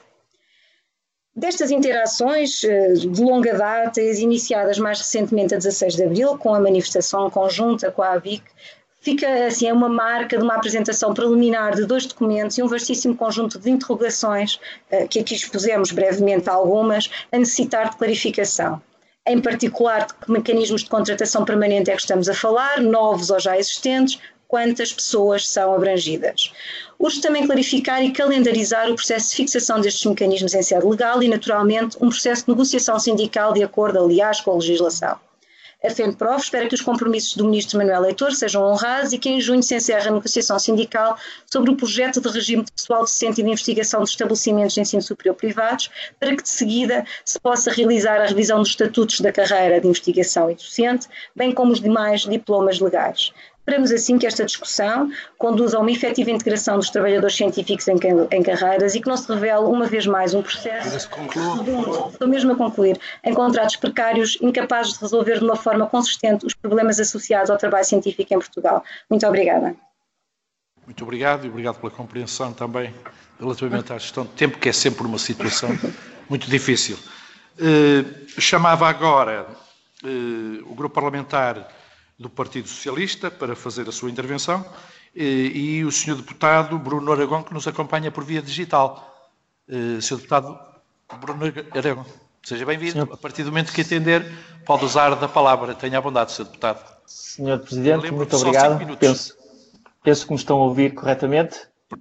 Destas interações de longa data, as iniciadas mais recentemente a dezasseis de abril, com a manifestação conjunta com a A B I C, fica assim uma marca de uma apresentação preliminar de dois documentos e um vastíssimo conjunto de interrogações, que aqui expusemos brevemente algumas, a necessitar de clarificação. Em particular, de que mecanismos de contratação permanente é que estamos a falar, novos ou já existentes, quantas pessoas são abrangidas. Urge também clarificar e calendarizar o processo de fixação destes mecanismos em sede legal e, naturalmente, um processo de negociação sindical de acordo, aliás, com a legislação. A FENPROF espera que os compromissos do Ministro Manuel Leitor sejam honrados e que em junho se encerre a negociação sindical sobre o projeto de regime de pessoal docente e de investigação dos estabelecimentos de ensino superior privados, para que de seguida se possa realizar a revisão dos estatutos da carreira de investigação e docente, bem como os demais diplomas legais. Esperamos assim que esta discussão conduza a uma efetiva integração dos trabalhadores científicos em, em carreiras e que não se revele uma vez mais um processo, estou mesmo a concluir, em contratos precários, incapazes de resolver de uma forma consistente os problemas associados ao trabalho científico em Portugal. Muito obrigada. Muito obrigado e obrigado pela compreensão também relativamente à gestão de tempo, que é sempre uma situação muito difícil. Uh, chamava agora uh, o grupo parlamentar do Partido Socialista para fazer a sua intervenção uh, e o senhor deputado Bruno Aragão, que nos acompanha por via digital. Uh, senhor deputado Bruno Aragão, seja bem-vindo. A partir do momento que entender, pode usar da palavra. Tenha a bondade, senhor deputado. senhor Presidente, muito obrigado. Penso, penso que me estão a ouvir corretamente.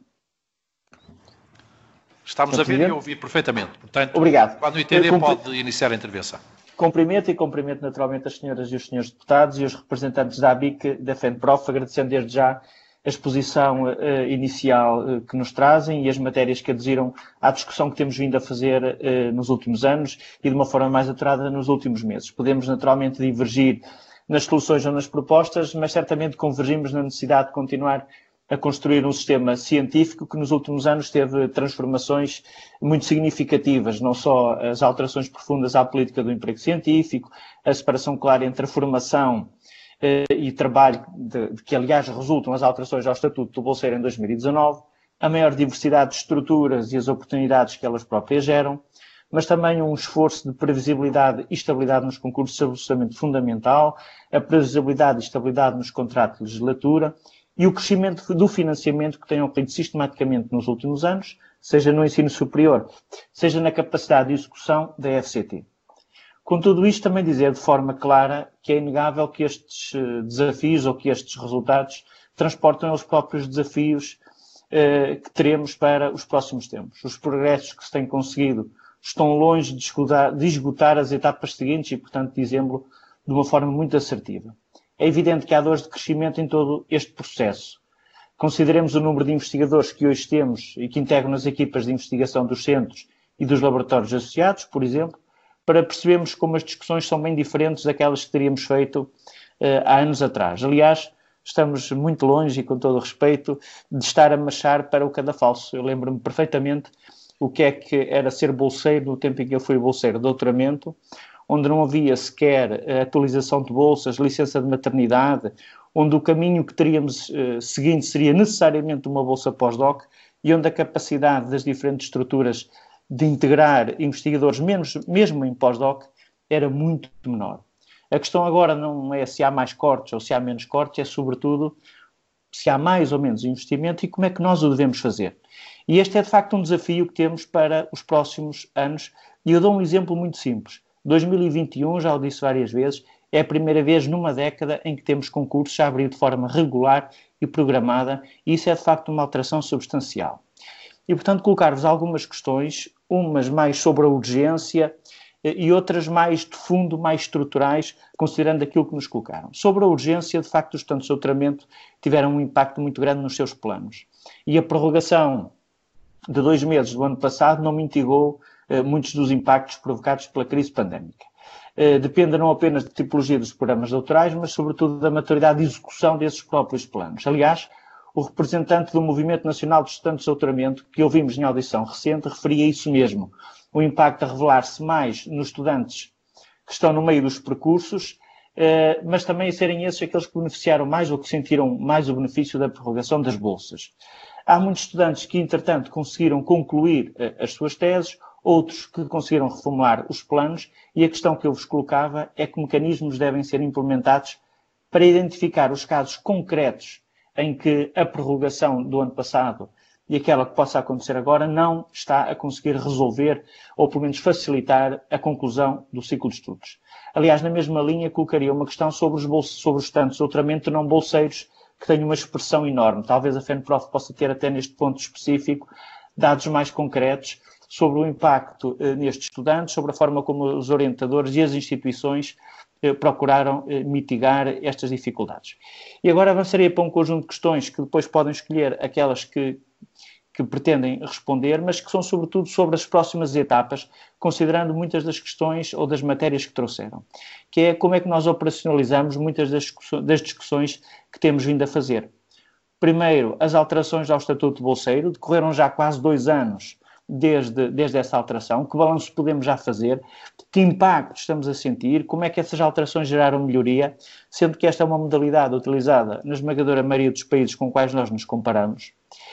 Estamos a ver e a ouvir perfeitamente. Portanto, obrigado. Quando entender, Cumpri... pode iniciar a intervenção. Cumprimento e cumprimento naturalmente as senhoras e os senhores deputados e os representantes da A B I C, da FENPROF, agradecendo desde já a exposição uh, inicial uh, que nos trazem e as matérias que adesiram à discussão que temos vindo a fazer uh, nos últimos anos e de uma forma mais aturada nos últimos meses. Podemos naturalmente divergir nas soluções ou nas propostas, mas certamente convergimos na necessidade de continuar a construir um sistema científico que nos últimos anos teve transformações muito significativas, não só as alterações profundas à política do emprego científico, a separação clara entre a formação eh, e trabalho, de, de que aliás resultam as alterações ao Estatuto do Bolseiro em dois mil e dezanove, a maior diversidade de estruturas e as oportunidades que elas próprias geram, mas também um esforço de previsibilidade e estabilidade nos concursos absolutamente fundamental, a previsibilidade e estabilidade nos contratos de legislatura, e o crescimento do financiamento que tem ocorrido sistematicamente nos últimos anos, seja no ensino superior, seja na capacidade de execução da F C T. Com tudo isto, também dizer de forma clara que é inegável que estes desafios ou que estes resultados transportam os próprios desafios eh, que teremos para os próximos tempos. Os progressos que se têm conseguido estão longe de esgotar, de esgotar as etapas seguintes e, portanto, dizemos-lo de uma forma muito assertiva. É evidente que há dores de crescimento em todo este processo. Consideremos o número de investigadores que hoje temos e que integram as equipas de investigação dos centros e dos laboratórios associados, por exemplo, para percebermos como as discussões são bem diferentes daquelas que teríamos feito uh, há anos atrás. Aliás, estamos muito longe, e com todo o respeito, de estar a marchar para o cadafalso. Eu lembro-me perfeitamente o que é que era ser bolseiro no tempo em que eu fui bolseiro de doutoramento, onde não havia sequer atualização de bolsas, licença de maternidade, onde o caminho que teríamos uh, seguinte seria necessariamente uma bolsa pós-doc e onde a capacidade das diferentes estruturas de integrar investigadores, menos, mesmo em pós-doc, era muito menor. A questão agora não é se há mais cortes ou se há menos cortes, é sobretudo se há mais ou menos investimento e como é que nós o devemos fazer. E este é de facto um desafio que temos para os próximos anos e eu dou um exemplo muito simples. dois mil e vinte e um, já o disse várias vezes, é a primeira vez numa década em que temos concursos a abrir de forma regular e programada e isso é de facto uma alteração substancial. E portanto colocar-vos algumas questões, umas mais sobre a urgência e outras mais de fundo, mais estruturais, considerando aquilo que nos colocaram. Sobre a urgência, de facto os estudantes de doutoramento tiveram um impacto muito grande nos seus planos e a prorrogação de dois meses do ano passado não mitigou Uh, muitos dos impactos provocados pela crise pandémica. Uh, depende não apenas da tipologia dos programas doutorais, mas sobretudo da maturidade de execução desses próprios planos. Aliás, o representante do Movimento Nacional de Estudantes de Doutoramento, que ouvimos em audição recente, referia isso mesmo. O impacto a revelar-se mais nos estudantes que estão no meio dos percursos, uh, mas também a serem esses aqueles que beneficiaram mais ou que sentiram mais o benefício da prorrogação das bolsas. Há muitos estudantes que, entretanto, conseguiram concluir uh, as suas teses, outros que conseguiram reformular os planos e a questão que eu vos colocava é que mecanismos devem ser implementados para identificar os casos concretos em que a prorrogação do ano passado e aquela que possa acontecer agora não está a conseguir resolver ou pelo menos facilitar a conclusão do ciclo de estudos. Aliás, na mesma linha colocaria uma questão sobre os, bolsos, sobre os estudantes de doutoramento não bolseiros que têm uma expressão enorme. Talvez a FENPROF possa ter até neste ponto específico dados mais concretos sobre o impacto eh, nestes estudantes, sobre a forma como os orientadores e as instituições eh, procuraram eh, mitigar estas dificuldades. E agora avançaria para um conjunto de questões que depois podem escolher aquelas que, que pretendem responder, mas que são sobretudo sobre as próximas etapas, considerando muitas das questões ou das matérias que trouxeram, que é como é que nós operacionalizamos muitas das discussões, das discussões que temos vindo a fazer. Primeiro, as alterações ao Estatuto de Bolseiro, decorreram já quase dois anos Desde, desde essa alteração, que balanço podemos já fazer, que impacto estamos a sentir, como é que essas alterações geraram melhoria, sendo que esta é uma modalidade utilizada na esmagadora maioria dos países com os quais nós nos comparamos.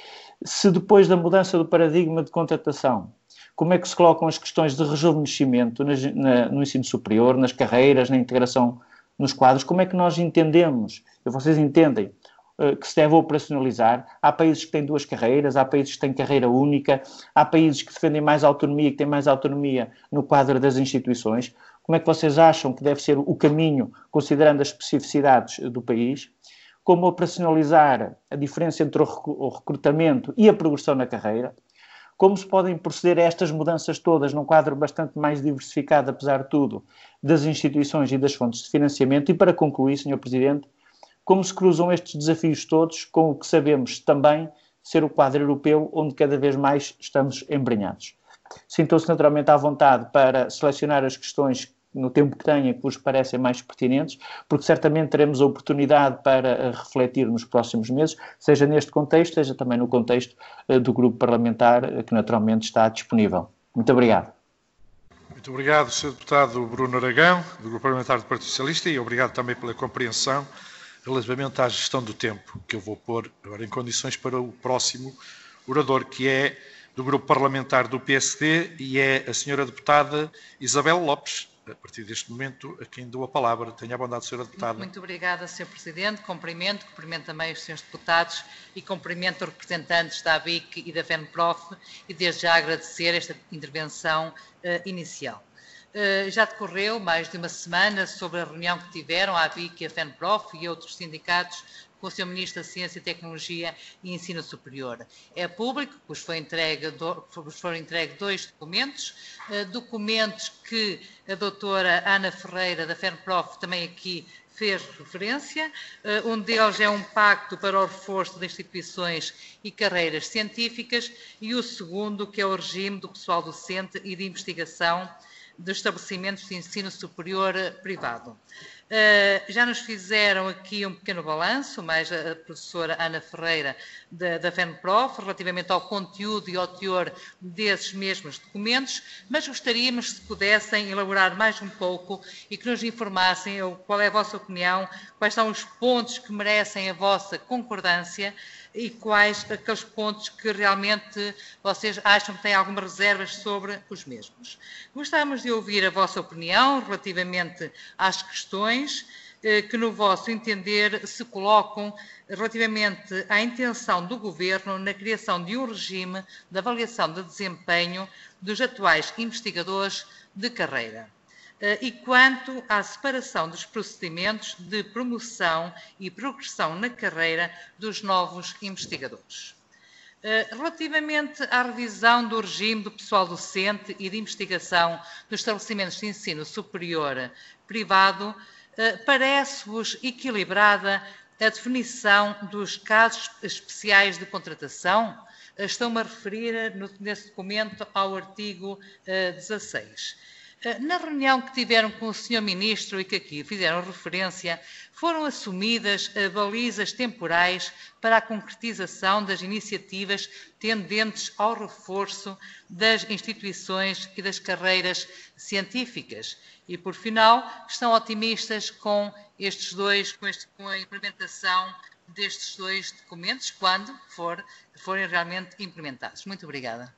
Se depois da mudança do paradigma de contratação, como é que se colocam as questões de rejuvenescimento na, na, no ensino superior, nas carreiras, na integração nos quadros, como é que nós entendemos, e vocês entendem, uh, que se deve operacionalizar? Há países que têm duas carreiras, há países que têm carreira única, há países que defendem mais autonomia, que têm mais autonomia no quadro das instituições. Como é que vocês acham que deve ser o caminho, considerando as especificidades do país? Como operacionalizar a diferença entre o recrutamento e a progressão na carreira? Como se podem proceder a estas mudanças todas num quadro bastante mais diversificado, apesar de tudo, das instituições e das fontes de financiamento? E para concluir, senhor Presidente, como se cruzam estes desafios todos com o que sabemos também ser o quadro europeu, onde cada vez mais estamos embrenhados? Sintam-se naturalmente à vontade para selecionar as questões no tempo que tenha, que vos parecem mais pertinentes, porque certamente teremos a oportunidade para uh, refletir nos próximos meses, seja neste contexto, seja também no contexto uh, do grupo parlamentar, uh, que naturalmente está disponível. Muito obrigado. Muito obrigado, senhor Deputado Bruno Aragão, do Grupo Parlamentar do Partido Socialista, e obrigado também pela compreensão relativamente à gestão do tempo, que eu vou pôr agora em condições para o próximo orador, que é do Grupo Parlamentar do P S D e é a senhora Deputada Isabel Lopes. A partir deste momento, a quem dou a palavra. Tenha a bondade, senhora Deputada. Muito obrigada, senhor Presidente. Cumprimento, cumprimento também os senhores deputados e cumprimento os representantes da A B I C e da FENPROF e desde já agradecer esta intervenção uh, inicial. Uh, já decorreu mais de uma semana sobre a reunião que tiveram a A B I C e a FENPROF e outros sindicatos com o senhor Ministro da Ciência, Tecnologia e Ensino Superior. É público, pois foi entregue do, foram entregues dois documentos, uh, documentos que a doutora Ana Ferreira, da FENPROF, também aqui fez referência. Uh, um deles é um pacto para o reforço de instituições e carreiras científicas e o segundo, que é o regime do pessoal docente e de investigação dos estabelecimentos de ensino superior privado. Uh, já nos fizeram aqui um pequeno balanço, mais a professora Ana Ferreira da, da FENPROF, relativamente ao conteúdo e ao teor desses mesmos documentos, mas gostaríamos que se pudessem elaborar mais um pouco e que nos informassem qual é a vossa opinião, quais são os pontos que merecem a vossa concordância e quais aqueles pontos que realmente vocês acham que têm algumas reservas sobre os mesmos. Gostávamos de ouvir a vossa opinião relativamente às questões eh, que, no vosso entender, se colocam relativamente à intenção do Governo na criação de um regime de avaliação de desempenho dos atuais investigadores de carreira. E quanto à separação dos procedimentos de promoção e progressão na carreira dos novos investigadores. Relativamente à revisão do regime do pessoal docente e de investigação dos estabelecimentos de ensino superior privado, parece-vos equilibrada a definição dos casos especiais de contratação? Estou-me a referir nesse documento ao artigo dezasseis. Na reunião que tiveram com o senhor Ministro e que aqui fizeram referência, foram assumidas balizas temporais para a concretização das iniciativas tendentes ao reforço das instituições e das carreiras científicas. E, por final, estão otimistas com estes dois, com, este, com a implementação destes dois documentos, quando for, forem realmente implementados. Muito obrigada.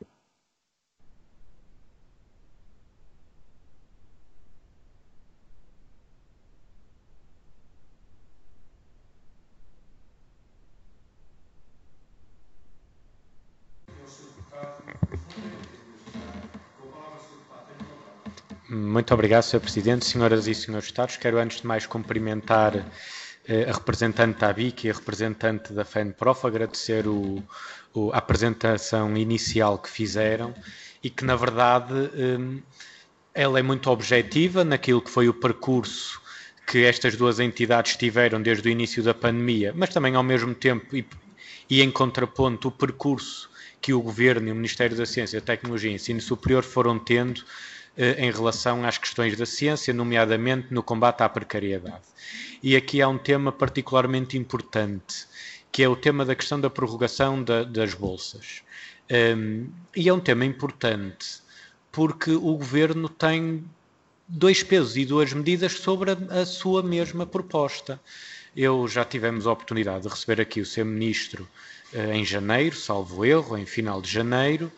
Muito obrigado, senhor Presidente. Senhoras e senhores Deputados, quero antes de mais cumprimentar eh, a representante da A B I C e a representante da FENPROF, agradecer o, o, a apresentação inicial que fizeram e que, na verdade, eh, ela é muito objetiva naquilo que foi o percurso que estas duas entidades tiveram desde o início da pandemia, mas também, ao mesmo tempo, e, e em contraponto, o percurso que o Governo e o Ministério da Ciência, Tecnologia e Ensino Superior foram tendo em relação às questões da ciência, nomeadamente no combate à precariedade. E aqui há um tema particularmente importante, que é o tema da questão da prorrogação da, das bolsas. Um, e é um tema importante porque o Governo tem dois pesos e duas medidas sobre a, a sua mesma proposta. Eu já tivemos a oportunidade de receber aqui o senhor Ministro em janeiro, salvo erro, em final de janeiro,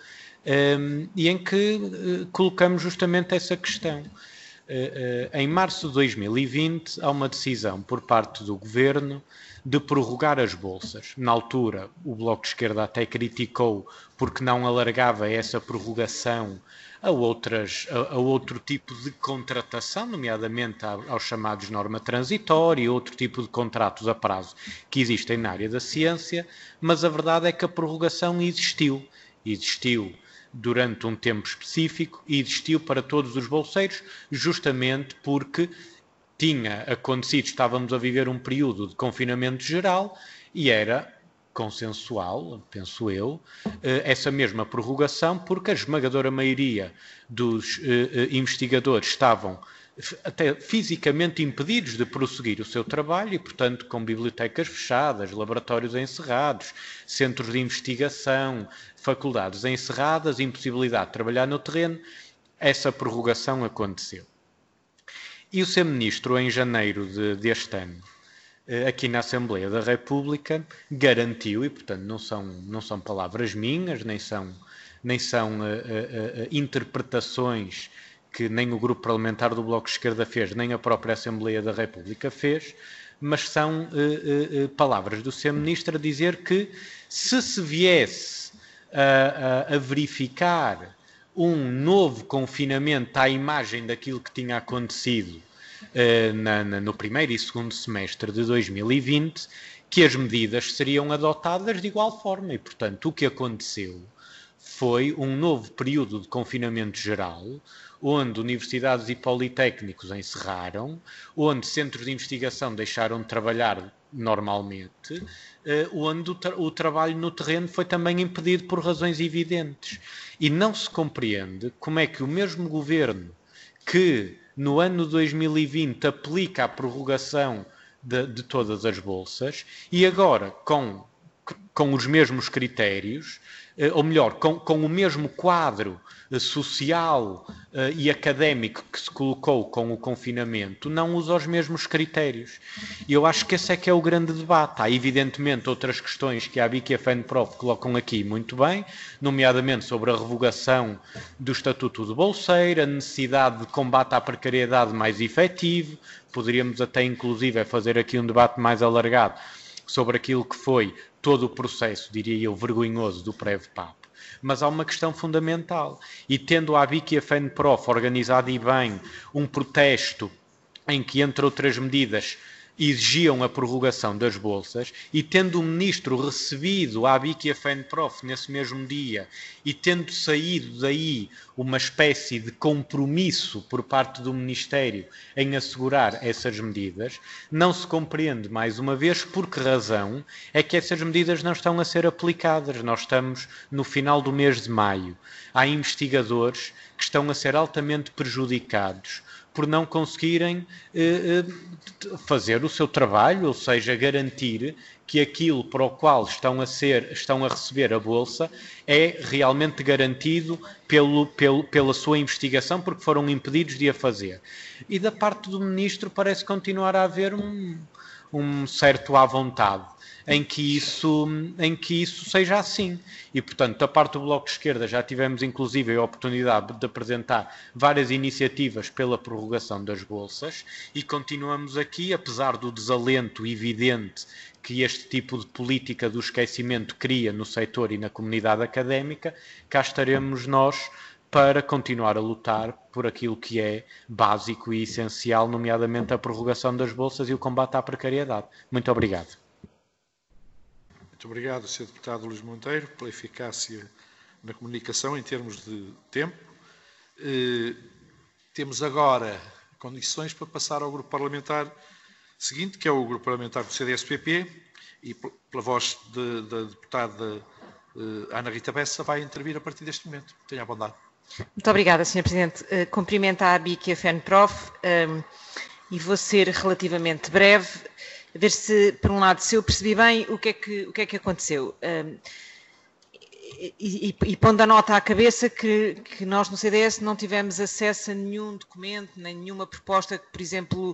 e em que colocamos justamente essa questão. Em março de dois mil e vinte, há uma decisão por parte do Governo de prorrogar as bolsas. Na altura, o Bloco de Esquerda até criticou porque não alargava essa prorrogação a, outras, a, a outro tipo de contratação, nomeadamente aos chamados norma transitória e outro tipo de contratos a prazo que existem na área da ciência, mas a verdade é que a prorrogação existiu. Existiu durante um tempo específico e existiu para todos os bolseiros, justamente porque tinha acontecido, estávamos a viver um período de confinamento geral e era consensual, penso eu, essa mesma prorrogação, porque a esmagadora maioria dos investigadores estavam até fisicamente impedidos de prosseguir o seu trabalho e, portanto, com bibliotecas fechadas, laboratórios encerrados, centros de investigação, faculdades encerradas, impossibilidade de trabalhar no terreno, essa prorrogação aconteceu. E o senhor Ministro, em janeiro de, deste ano, aqui na Assembleia da República, garantiu, e portanto não são, não são palavras minhas, nem são, nem são uh, uh, uh, interpretações que nem o Grupo Parlamentar do Bloco de Esquerda fez, nem a própria Assembleia da República fez, mas são uh, uh, uh, palavras do senhor Ministro a dizer que se se viesse a, a, a verificar um novo confinamento à imagem daquilo que tinha acontecido uh, na, na, no primeiro e segundo semestre de dois mil e vinte, que as medidas seriam adotadas de igual forma. E, portanto, o que aconteceu foi um novo período de confinamento geral, onde universidades e politécnicos encerraram, onde centros de investigação deixaram de trabalhar normalmente, onde o, tra o trabalho no terreno foi também impedido por razões evidentes. E não se compreende como é que o mesmo governo que no ano dois mil e vinte aplica a prorrogação de, de todas as bolsas e agora com, com os mesmos critérios, ou melhor, com, com o mesmo quadro social uh, e académico que se colocou com o confinamento, não usa os mesmos critérios. E eu acho que esse é que é o grande debate. Há, evidentemente, outras questões que a ABIC e a FENPROF colocam aqui muito bem, nomeadamente sobre a revogação do Estatuto de Bolseiro, a necessidade de combate à precariedade mais efetivo. Poderíamos até, inclusive, fazer aqui um debate mais alargado sobre aquilo que foi todo o processo, diria eu, vergonhoso do Pré-V P A P. Mas há uma questão fundamental. E tendo a ABIC e a FENPROF organizado e bem um protesto em que, entre outras medidas, exigiam a prorrogação das bolsas, e tendo o Ministro recebido a ABIC e a FENPROF nesse mesmo dia, e tendo saído daí uma espécie de compromisso por parte do Ministério em assegurar essas medidas, não se compreende, mais uma vez, por que razão é que essas medidas não estão a ser aplicadas. Nós estamos no final do mês de maio. Há investigadores que estão a ser altamente prejudicados por não conseguirem eh, fazer o seu trabalho, ou seja, garantir que aquilo para o qual estão a, ser, estão a receber a bolsa é realmente garantido pelo, pelo, pela sua investigação, porque foram impedidos de a fazer. E da parte do Ministro parece continuar a haver um, um certo à vontade em que, isso, em que isso seja assim. E, portanto, da parte do Bloco de Esquerda já tivemos, inclusive, a oportunidade de apresentar várias iniciativas pela prorrogação das bolsas e continuamos aqui, apesar do desalento evidente que este tipo de política do esquecimento cria no setor e na comunidade académica, cá estaremos nós para continuar a lutar por aquilo que é básico e essencial, nomeadamente a prorrogação das bolsas e o combate à precariedade. Muito obrigado. Muito obrigado, senhor Deputado Luís Monteiro, pela eficácia na comunicação em termos de tempo. Eh, temos agora condições para passar ao grupo parlamentar seguinte, que é o grupo parlamentar do C D S P P, e pela voz de, da deputada eh, Ana Rita Bessa vai intervir a partir deste momento. Tenha a bondade. Muito obrigada, senhor Presidente. Uh, cumprimento a ABIC e a FENPROF um, e vou ser relativamente breve, a ver se, por um lado, se eu percebi bem o que é que, o que, é que aconteceu. Um, e, e, e pondo a nota à cabeça que, que nós no C D S não tivemos acesso a nenhum documento, nem nenhuma proposta que, por exemplo,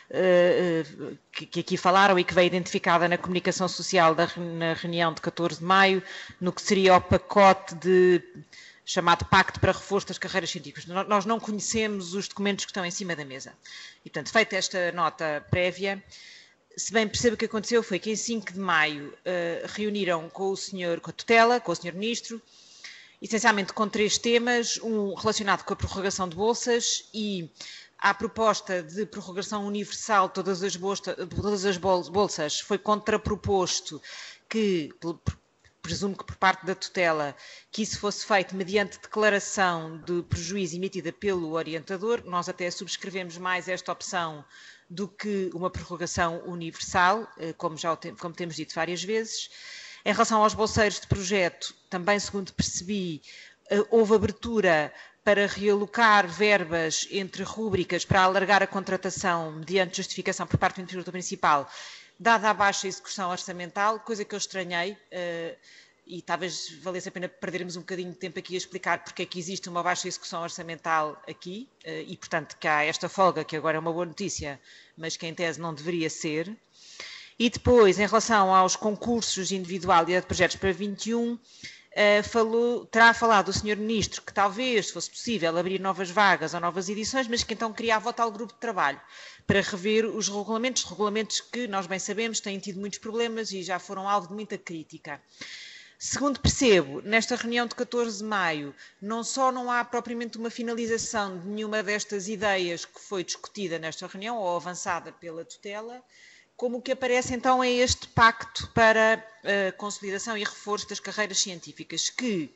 uh, uh, que, que aqui falaram e que veio identificada na comunicação social da, na reunião de catorze de maio, no que seria o pacote de chamado Pacto para Reforço das Carreiras Científicas. Nós não conhecemos os documentos que estão em cima da mesa. E, portanto, feita esta nota prévia, se bem percebo o que aconteceu foi que em cinco de maio uh, reuniram com o senhor, com a tutela, com o senhor Ministro, essencialmente com três temas, um relacionado com a prorrogação de bolsas e a proposta de prorrogação universal de todas as, bolsa, todas as bolsas foi contraproposto que, presumo que por parte da tutela, que isso fosse feito mediante declaração de prejuízo emitida pelo orientador. Nós até subscrevemos mais esta opção do que uma prorrogação universal, como já como temos dito várias vezes. Em relação aos bolseiros de projeto, também, segundo percebi, houve abertura para realocar verbas entre rúbricas para alargar a contratação mediante justificação por parte do Instituto Principal, dada a baixa execução orçamental, coisa que eu estranhei, e talvez valesse a pena perdermos um bocadinho de tempo aqui a explicar porque é que existe uma baixa execução orçamental aqui, e portanto que há esta folga, que agora é uma boa notícia, mas que em tese não deveria ser. E depois, em relação aos concursos individual e de projetos para vinte e um, falou, terá falado o senhor Ministro que talvez fosse possível abrir novas vagas ou novas edições, mas que então criava o tal grupo de trabalho para rever os regulamentos, regulamentos que nós bem sabemos têm tido muitos problemas e já foram alvo de muita crítica. Segundo percebo, nesta reunião de catorze de maio, não só não há propriamente uma finalização de nenhuma destas ideias que foi discutida nesta reunião ou avançada pela tutela, como o que aparece então é este pacto para a consolidação e reforço das carreiras científicas, que,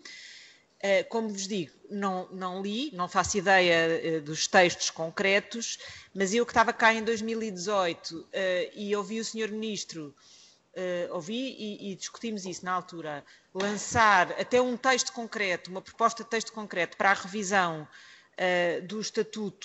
como vos digo, não, não li, não faço ideia dos textos concretos, mas eu que estava cá em dois mil e dezoito e ouvi o senhor Ministro, ouvi e, e discutimos isso na altura, lançar até um texto concreto, uma proposta de texto concreto para a revisão do Estatuto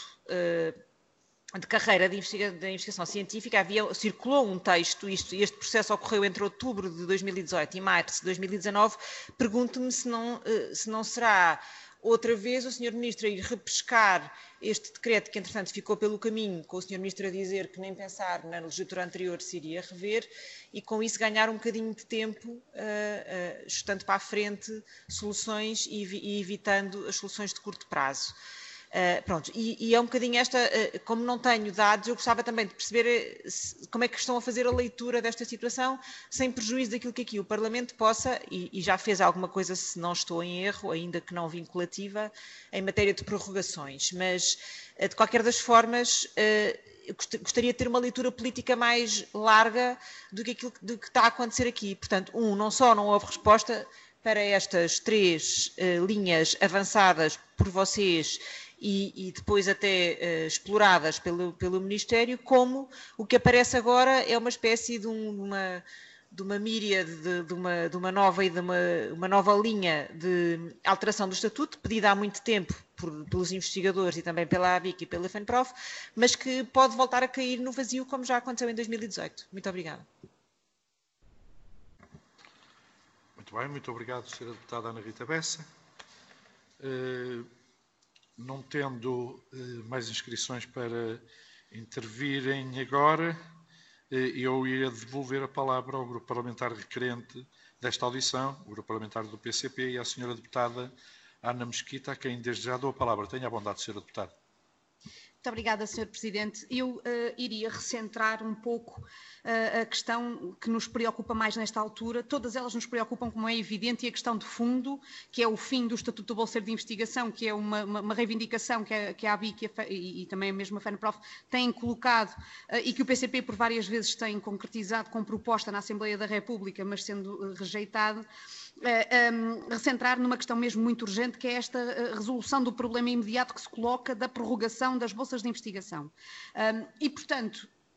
de carreira de, investiga de investigação científica. Havia, circulou um texto, isto, este processo ocorreu entre outubro de dois mil e dezoito e março de dois mil e dezanove, pergunto-me se não, se não será outra vez o senhor Ministro a ir repescar este decreto que entretanto ficou pelo caminho, com o senhor Ministro a dizer que nem pensar na legislatura anterior se iria rever, e com isso ganhar um bocadinho de tempo, uh, uh, estando para a frente soluções e, e evitando as soluções de curto prazo. Uh, pronto, e, e é um bocadinho esta, uh, como não tenho dados, eu gostava também de perceber uh, se, como é que estão a fazer a leitura desta situação, sem prejuízo daquilo que aqui o Parlamento possa, e, e já fez alguma coisa, se não estou em erro, ainda que não vinculativa, em matéria de prorrogações, mas uh, de qualquer das formas, uh, eu gostaria de ter uma leitura política mais larga do que aquilo do que está a acontecer aqui. Portanto, um, não só não houve resposta para estas três uh, linhas avançadas por vocês e, e depois até uh, exploradas pelo, pelo Ministério, como o que aparece agora é uma espécie de, um, uma, de uma míriade, de, de, uma, de uma nova e de uma, uma nova linha de alteração do Estatuto, pedida há muito tempo por, pelos investigadores e também pela A B I C e pela FENPROF, mas que pode voltar a cair no vazio, como já aconteceu em dois mil e dezoito. Muito obrigada. Muito bem, muito obrigado, senhora Deputada Ana Rita Bessa. Uh, não tendo uh, mais inscrições para intervirem agora, uh, eu ia devolver a palavra ao Grupo Parlamentar requerente desta audição, o Grupo Parlamentar do P C P, e à senhora Deputada Ana Mesquita, a quem desde já dou a palavra. Tenha a bondade, senhora Deputada. Muito obrigada, senhor Presidente. Eu uh, iria recentrar um pouco uh, a questão que nos preocupa mais nesta altura. Todas elas nos preocupam, como é evidente, e a questão de fundo, que é o fim do Estatuto do Bolseiro de Investigação, que é uma, uma, uma reivindicação que a, que a A B I C e, e, e também a mesma FENPROF têm colocado uh, e que o P C P por várias vezes tem concretizado com proposta na Assembleia da República, mas sendo uh, rejeitado. Uh, um, recentrar numa questão mesmo muito urgente, que é esta uh, resolução do problema imediato que se coloca da prorrogação das bolsas de investigação. Um, e, portanto,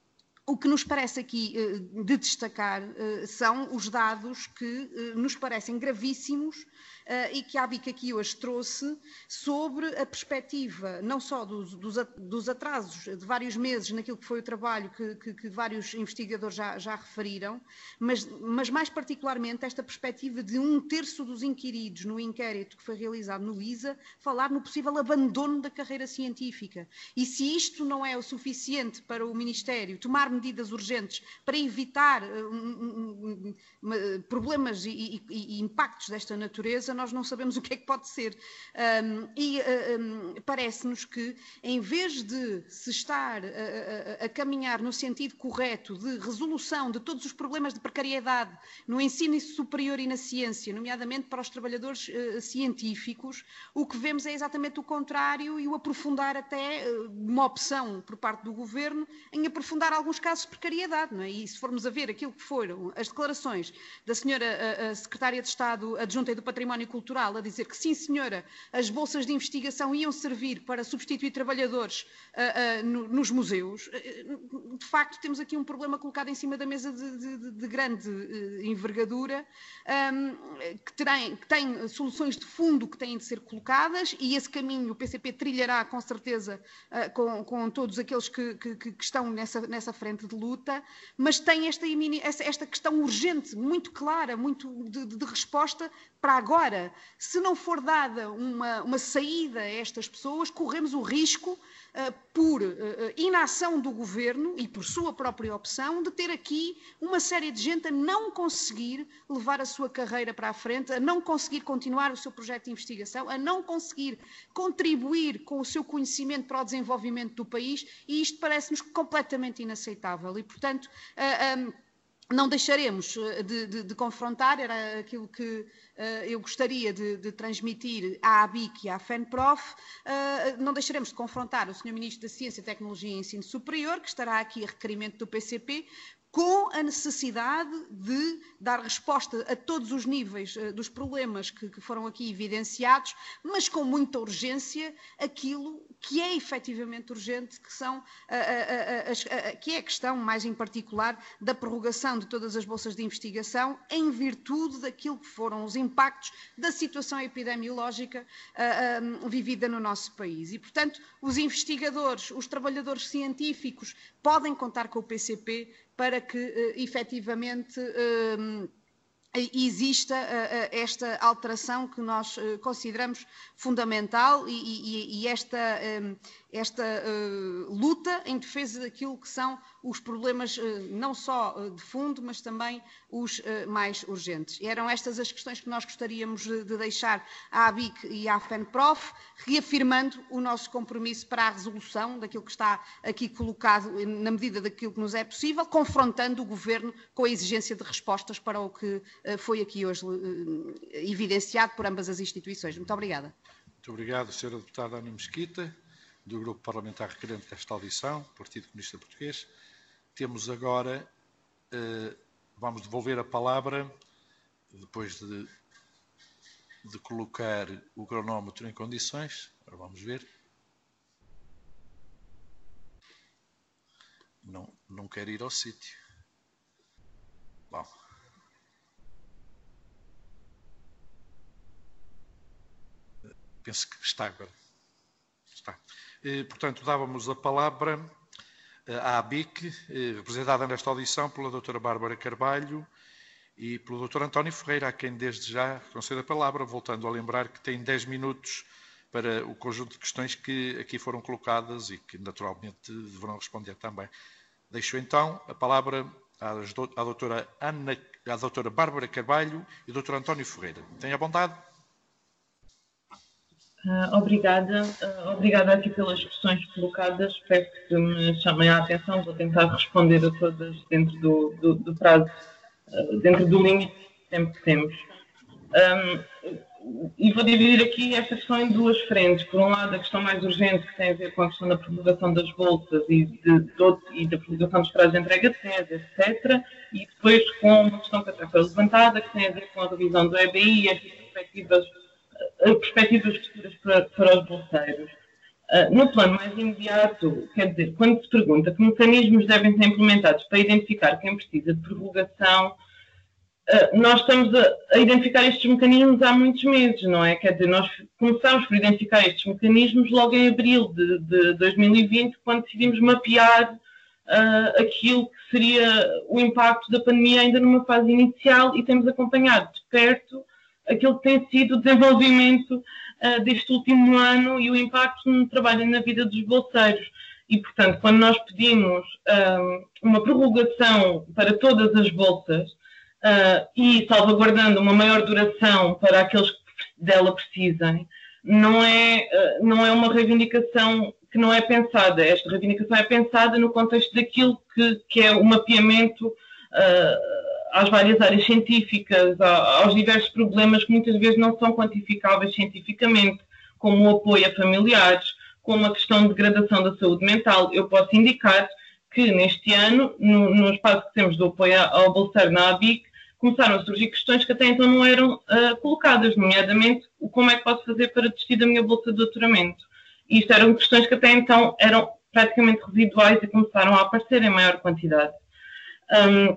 O que nos parece aqui de destacar são os dados que nos parecem gravíssimos e que a ABIC aqui hoje trouxe sobre a perspectiva não só dos, dos, dos atrasos de vários meses naquilo que foi o trabalho que, que, que vários investigadores já, já referiram, mas, mas mais particularmente esta perspectiva de um terço dos inquiridos no inquérito que foi realizado no ISA falar no possível abandono da carreira científica. E se isto não é o suficiente para o Ministério tomar medidas urgentes para evitar um, um, um, problemas e, e, e impactos desta natureza, nós não sabemos o que é que pode ser. Um, e um, parece-nos que, em vez de se estar a, a, a caminhar no sentido correto de resolução de todos os problemas de precariedade no ensino superior e na ciência, nomeadamente para os trabalhadores uh, científicos, o que vemos é exatamente o contrário e o aprofundar até uh, uma opção por parte do Governo em aprofundar alguns casos de precariedade, não é? E se formos a ver aquilo que foram as declarações da senhora a, a Secretária de Estado Adjunta e do Património Cultural a dizer que sim, senhora, as bolsas de investigação iam servir para substituir trabalhadores uh, uh, no, nos museus, uh, de facto temos aqui um problema colocado em cima da mesa de, de, de grande uh, envergadura, um, que, terem, que tem soluções de fundo que têm de ser colocadas, e esse caminho o P C P trilhará com certeza uh, com, com todos aqueles que, que, que estão nessa, nessa frente de luta, mas tem esta, esta questão urgente, muito clara, muito de, de resposta para agora. Se não for dada uma, uma saída a estas pessoas, corremos o risco, uh, por uh, inação do Governo e por sua própria opção, de ter aqui uma série de gente a não conseguir levar a sua carreira para a frente, a não conseguir continuar o seu projeto de investigação, a não conseguir contribuir com o seu conhecimento para o desenvolvimento do país, e isto parece-nos completamente inaceitável. E, portanto, uh, um, não deixaremos de, de, de confrontar, era aquilo que uh, eu gostaria de, de transmitir à ABIC e à FENPROF, uh, não deixaremos de confrontar o senhor Ministro da Ciência, Tecnologia e Ensino Superior, que estará aqui a requerimento do P C P, com a necessidade de dar resposta a todos os níveis uh, dos problemas que, que foram aqui evidenciados, mas com muita urgência aquilo que é efetivamente urgente, que, são, uh, uh, uh, uh, que é a questão mais em particular da prorrogação de todas as bolsas de investigação em virtude daquilo que foram os impactos da situação epidemiológica uh, uh, vivida no nosso país. E, portanto, os investigadores, os trabalhadores científicos podem contar com o P C P para que, uh, efetivamente, uh, exista uh, esta alteração que nós uh, consideramos fundamental, e, e, e esta, um, esta uh, luta em defesa daquilo que são os problemas uh, não só uh, de fundo, mas também os uh, mais urgentes. E eram estas as questões que nós gostaríamos de, de deixar à ABIC e à FENPROF, reafirmando o nosso compromisso para a resolução daquilo que está aqui colocado na medida daquilo que nos é possível, confrontando o Governo com a exigência de respostas para o que foi aqui hoje evidenciado por ambas as instituições. Muito obrigada. Muito obrigado, senhora Deputada Ana Mesquita, do Grupo Parlamentar requerente desta audição, Partido Comunista Português. Temos agora, eh, vamos devolver a palavra, depois de, de colocar o cronómetro em condições. Agora vamos ver. Não, não quer ir ao sítio. Bom. Penso que está agora. Está. E, portanto, dávamos a palavra à ABIC, representada nesta audição pela doutora Bárbara Carvalho e pelo doutor António Ferreira, a quem desde já concedo a palavra, voltando a lembrar que tem dez minutos para o conjunto de questões que aqui foram colocadas e que naturalmente deverão responder também. Deixo então a palavra à doutora, Ana, à doutora Bárbara Carvalho e ao doutor António Ferreira. Tenha bondade. Uh, obrigada. Uh, obrigada aqui pelas questões colocadas. Espero que me chamem a atenção. Vou tentar responder a todas dentro do, do, do prazo, uh, dentro do limite de tempo que temos. Um, e vou dividir aqui esta questão em duas frentes. Por um lado, a questão mais urgente, que tem a ver com a questão da prorrogação das bolsas e, de, de, e da prorrogação dos prazos de entrega de tese, etcétera. E depois com uma questão que até foi levantada, que tem a ver com a revisão do E B I e estas perspectivas perspectivas futuras para, para os bolseiros. Uh, no plano mais imediato, quer dizer, quando se pergunta que mecanismos devem ser implementados para identificar quem precisa de prorrogação, uh, nós estamos a, a identificar estes mecanismos há muitos meses, não é? Quer dizer, nós começámos por identificar estes mecanismos logo em abril de, de dois mil e vinte, quando decidimos mapear uh, aquilo que seria o impacto da pandemia ainda numa fase inicial, e temos acompanhado de perto aquilo que tem sido o desenvolvimento uh, deste último ano e o impacto no trabalho e na vida dos bolseiros. E, portanto, quando nós pedimos um, uma prorrogação para todas as bolsas uh, e salvaguardando uma maior duração para aqueles que dela precisem, não é, uh, não é uma reivindicação que não é pensada. Esta reivindicação é pensada no contexto daquilo que, que é o mapeamento uh, às várias áreas científicas, aos diversos problemas que muitas vezes não são quantificáveis cientificamente, como o apoio a familiares, como a questão de degradação da saúde mental. Eu posso indicar que neste ano, no, no espaço que temos do apoio ao bolseiro na A B I C, começaram a surgir questões que até então não eram uh, colocadas, nomeadamente como é que posso fazer para desistir da minha bolsa de doutoramento. E isto eram questões que até então eram praticamente residuais e começaram a aparecer em maior quantidade. Um,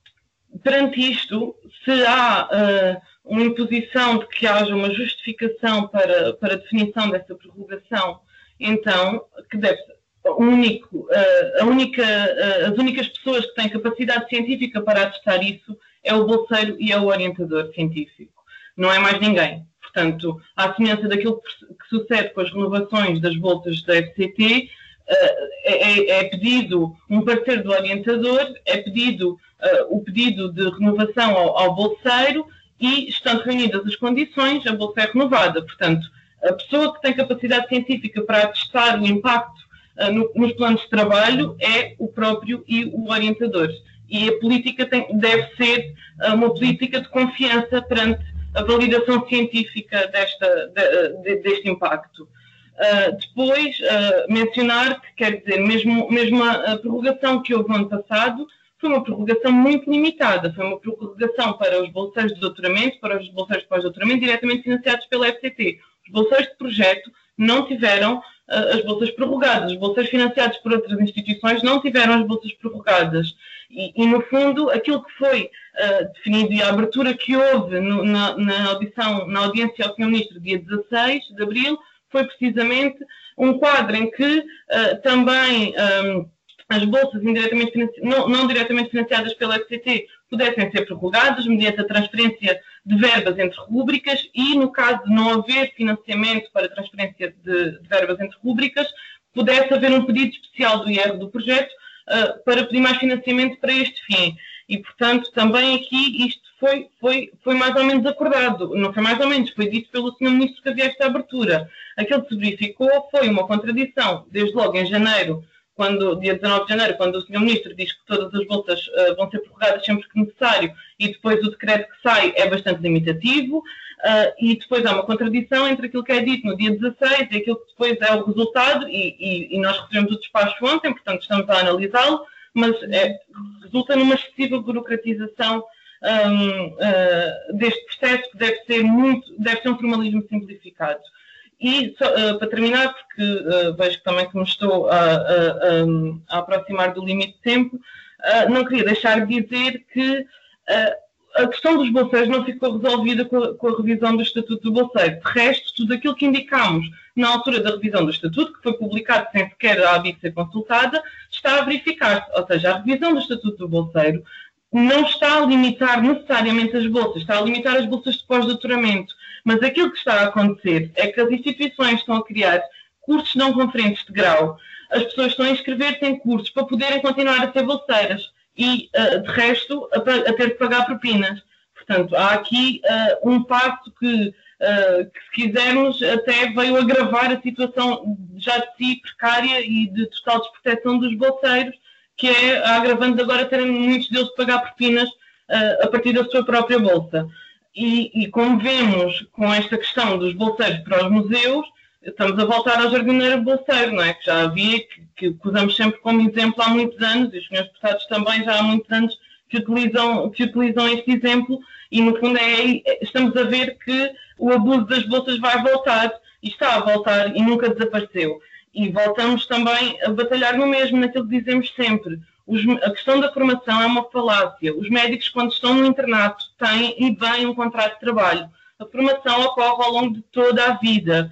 Perante isto, se há uh, uma imposição de que haja uma justificação para, para a definição dessa prorrogação, então, que deve ser o único, uh, a única, uh, as únicas pessoas que têm capacidade científica para atestar isso é o bolseiro e é o orientador científico. Não é mais ninguém. Portanto, à semelhança daquilo que, que sucede com as renovações das bolsas da F C T, uh, é, é pedido um parecer do orientador, é pedido Uh, o pedido de renovação ao, ao bolseiro e, estando reunidas as condições, a bolsa é renovada. Portanto, a pessoa que tem capacidade científica para atestar o impacto uh, no, nos planos de trabalho é o próprio e o orientador. E a política tem, deve ser uh, uma política de confiança perante a validação científica desta, de, de, deste impacto. Uh, depois, uh, mencionar que, quer dizer, mesmo, mesmo a, a prorrogação que houve no ano passado, foi uma prorrogação muito limitada. Foi uma prorrogação para os bolseiros de doutoramento, para os bolseiros de pós-doutoramento, diretamente financiados pela F C T. Os bolseiros de projeto não tiveram uh, as bolsas prorrogadas. Os bolseiros financiados por outras instituições não tiveram as bolsas prorrogadas. E, e no fundo, aquilo que foi uh, definido e a abertura que houve no, na, na, audição, na audiência ao senhor Ministro, dia dezasseis de abril, foi precisamente um quadro em que uh, também um, as bolsas indiretamente não, não diretamente financiadas pela F C T pudessem ser prorrogadas mediante a transferência de verbas entre rúbricas e, no caso de não haver financiamento para transferência de, de verbas entre rúbricas, pudesse haver um pedido especial do I R do projeto uh, para pedir mais financiamento para este fim. E, portanto, também aqui isto foi, foi, foi mais ou menos acordado. Não foi mais ou menos, foi dito pelo senhor Ministro que havia esta abertura. Aquilo que se verificou foi uma contradição, desde logo em janeiro, quando, dia dezanove de janeiro, quando o senhor Ministro diz que todas as bolsas uh, vão ser prorrogadas sempre que necessário e depois o decreto que sai é bastante limitativo, uh, e depois há uma contradição entre aquilo que é dito no dia dezasseis e aquilo que depois é o resultado, e, e, e nós recebemos o despacho ontem, portanto estamos a analisá-lo, mas é, resulta numa excessiva burocratização um, uh, deste processo que deve ser, muito, deve ser um formalismo simplificado. E, só, uh, para terminar, porque uh, vejo também que me estou a, a, a aproximar do limite de tempo, uh, não queria deixar de dizer que uh, a questão dos bolseiros não ficou resolvida com a, com a revisão do Estatuto do Bolseiro. De resto, tudo aquilo que indicámos na altura da revisão do Estatuto, que foi publicado sem sequer a A B I C ser consultada, está a verificar-se. Ou seja, a revisão do Estatuto do Bolseiro não está a limitar necessariamente as bolsas, está a limitar as bolsas de pós-doutoramento. Mas aquilo que está a acontecer é que as instituições estão a criar cursos não conferentes de grau, as pessoas estão a inscrever-se em cursos para poderem continuar a ser bolseiras e, uh, de resto, a, a ter que pagar propinas. Portanto, há aqui uh, um passo que, uh, que, se quisermos, até veio agravar a situação já de si precária e de total desproteção dos bolseiros, que é a agravante de agora terem muitos deles de pagar propinas uh, a partir da sua própria bolsa. E, e como vemos com esta questão dos bolseiros para os museus, estamos a voltar ao jardineiro bolseiro, não é? Que já havia, que, que usamos sempre como exemplo há muitos anos, e os senhores deputados também já há muitos anos que utilizam, que utilizam este exemplo, e no fundo é, estamos a ver que o abuso das bolsas vai voltar, e está a voltar, e nunca desapareceu. e voltamos também a batalhar no mesmo, naquilo que dizemos sempre. Os, a questão da formação é uma falácia. Os médicos, quando estão no internato, têm e bem um contrato de trabalho. A formação ocorre ao longo de toda a vida.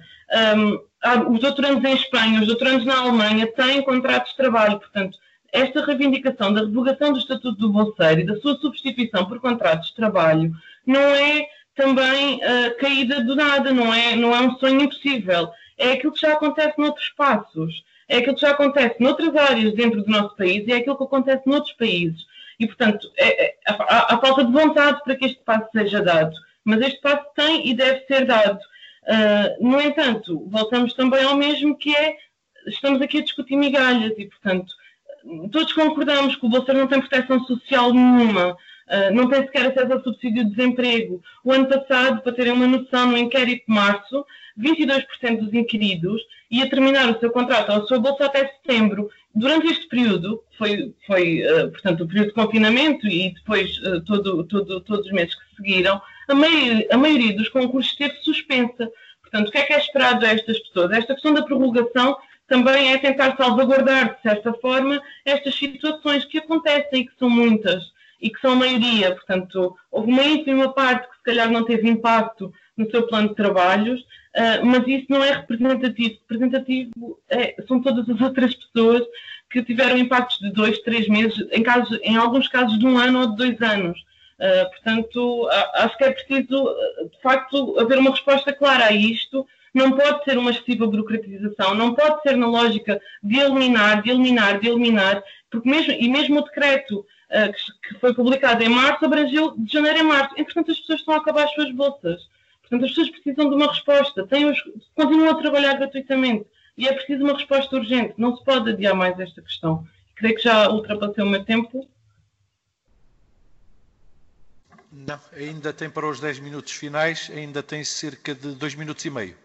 Um, os doutorandos em Espanha, os doutorandos na Alemanha têm contratos de trabalho. Portanto, esta reivindicação da revogação do Estatuto do Bolseiro e da sua substituição por contratos de trabalho não é também uh, caída do nada, não é, não é um sonho impossível. É aquilo que já acontece noutros espaços. É aquilo que já acontece noutras áreas dentro do nosso país e é aquilo que acontece noutros países. E, portanto, é, é, há, há falta de vontade para que este passo seja dado. Mas este passo tem e deve ser dado. Uh, no entanto, voltamos também ao mesmo, que é, estamos aqui a discutir migalhas e, portanto, todos concordamos que o Bolseiro não tem proteção social nenhuma, uh, não tem sequer acesso ao subsídio de desemprego. O ano passado, para terem uma noção, no inquérito de março, vinte e dois por cento dos inquiridos ia terminar o seu contrato ou a sua bolsa até setembro. Durante este período, foi, foi uh, portanto, o período de confinamento e depois uh, todo, todo, todos os meses que seguiram, a maioria, a maioria dos concursos esteve suspensa. Portanto, o que é que é esperado a estas pessoas? Esta questão da prorrogação também é tentar salvaguardar, de certa forma, estas situações que acontecem e que são muitas e que são a maioria. Portanto, houve uma ínfima parte que se calhar não teve impacto no seu plano de trabalhos, uh, mas isso não é representativo. Representativo é, são todas as outras pessoas que tiveram impactos de dois, três meses, em, casos, em alguns casos de um ano ou de dois anos. Uh, portanto, acho que é preciso, de facto, haver uma resposta clara a isto. Não pode ser uma excessiva burocratização, não pode ser na lógica de eliminar, de eliminar, de eliminar, porque mesmo, e mesmo o decreto uh, que, que foi publicado em março abrangeu de janeiro a março. Entretanto, as pessoas estão a acabar as suas bolsas. Portanto, as pessoas precisam de uma resposta, têm os, continuam a trabalhar gratuitamente e é preciso uma resposta urgente. Não se pode adiar mais esta questão. Creio que já ultrapassei o meu tempo. Não, ainda tem para os dez minutos finais, ainda tem cerca de dois minutos e meio.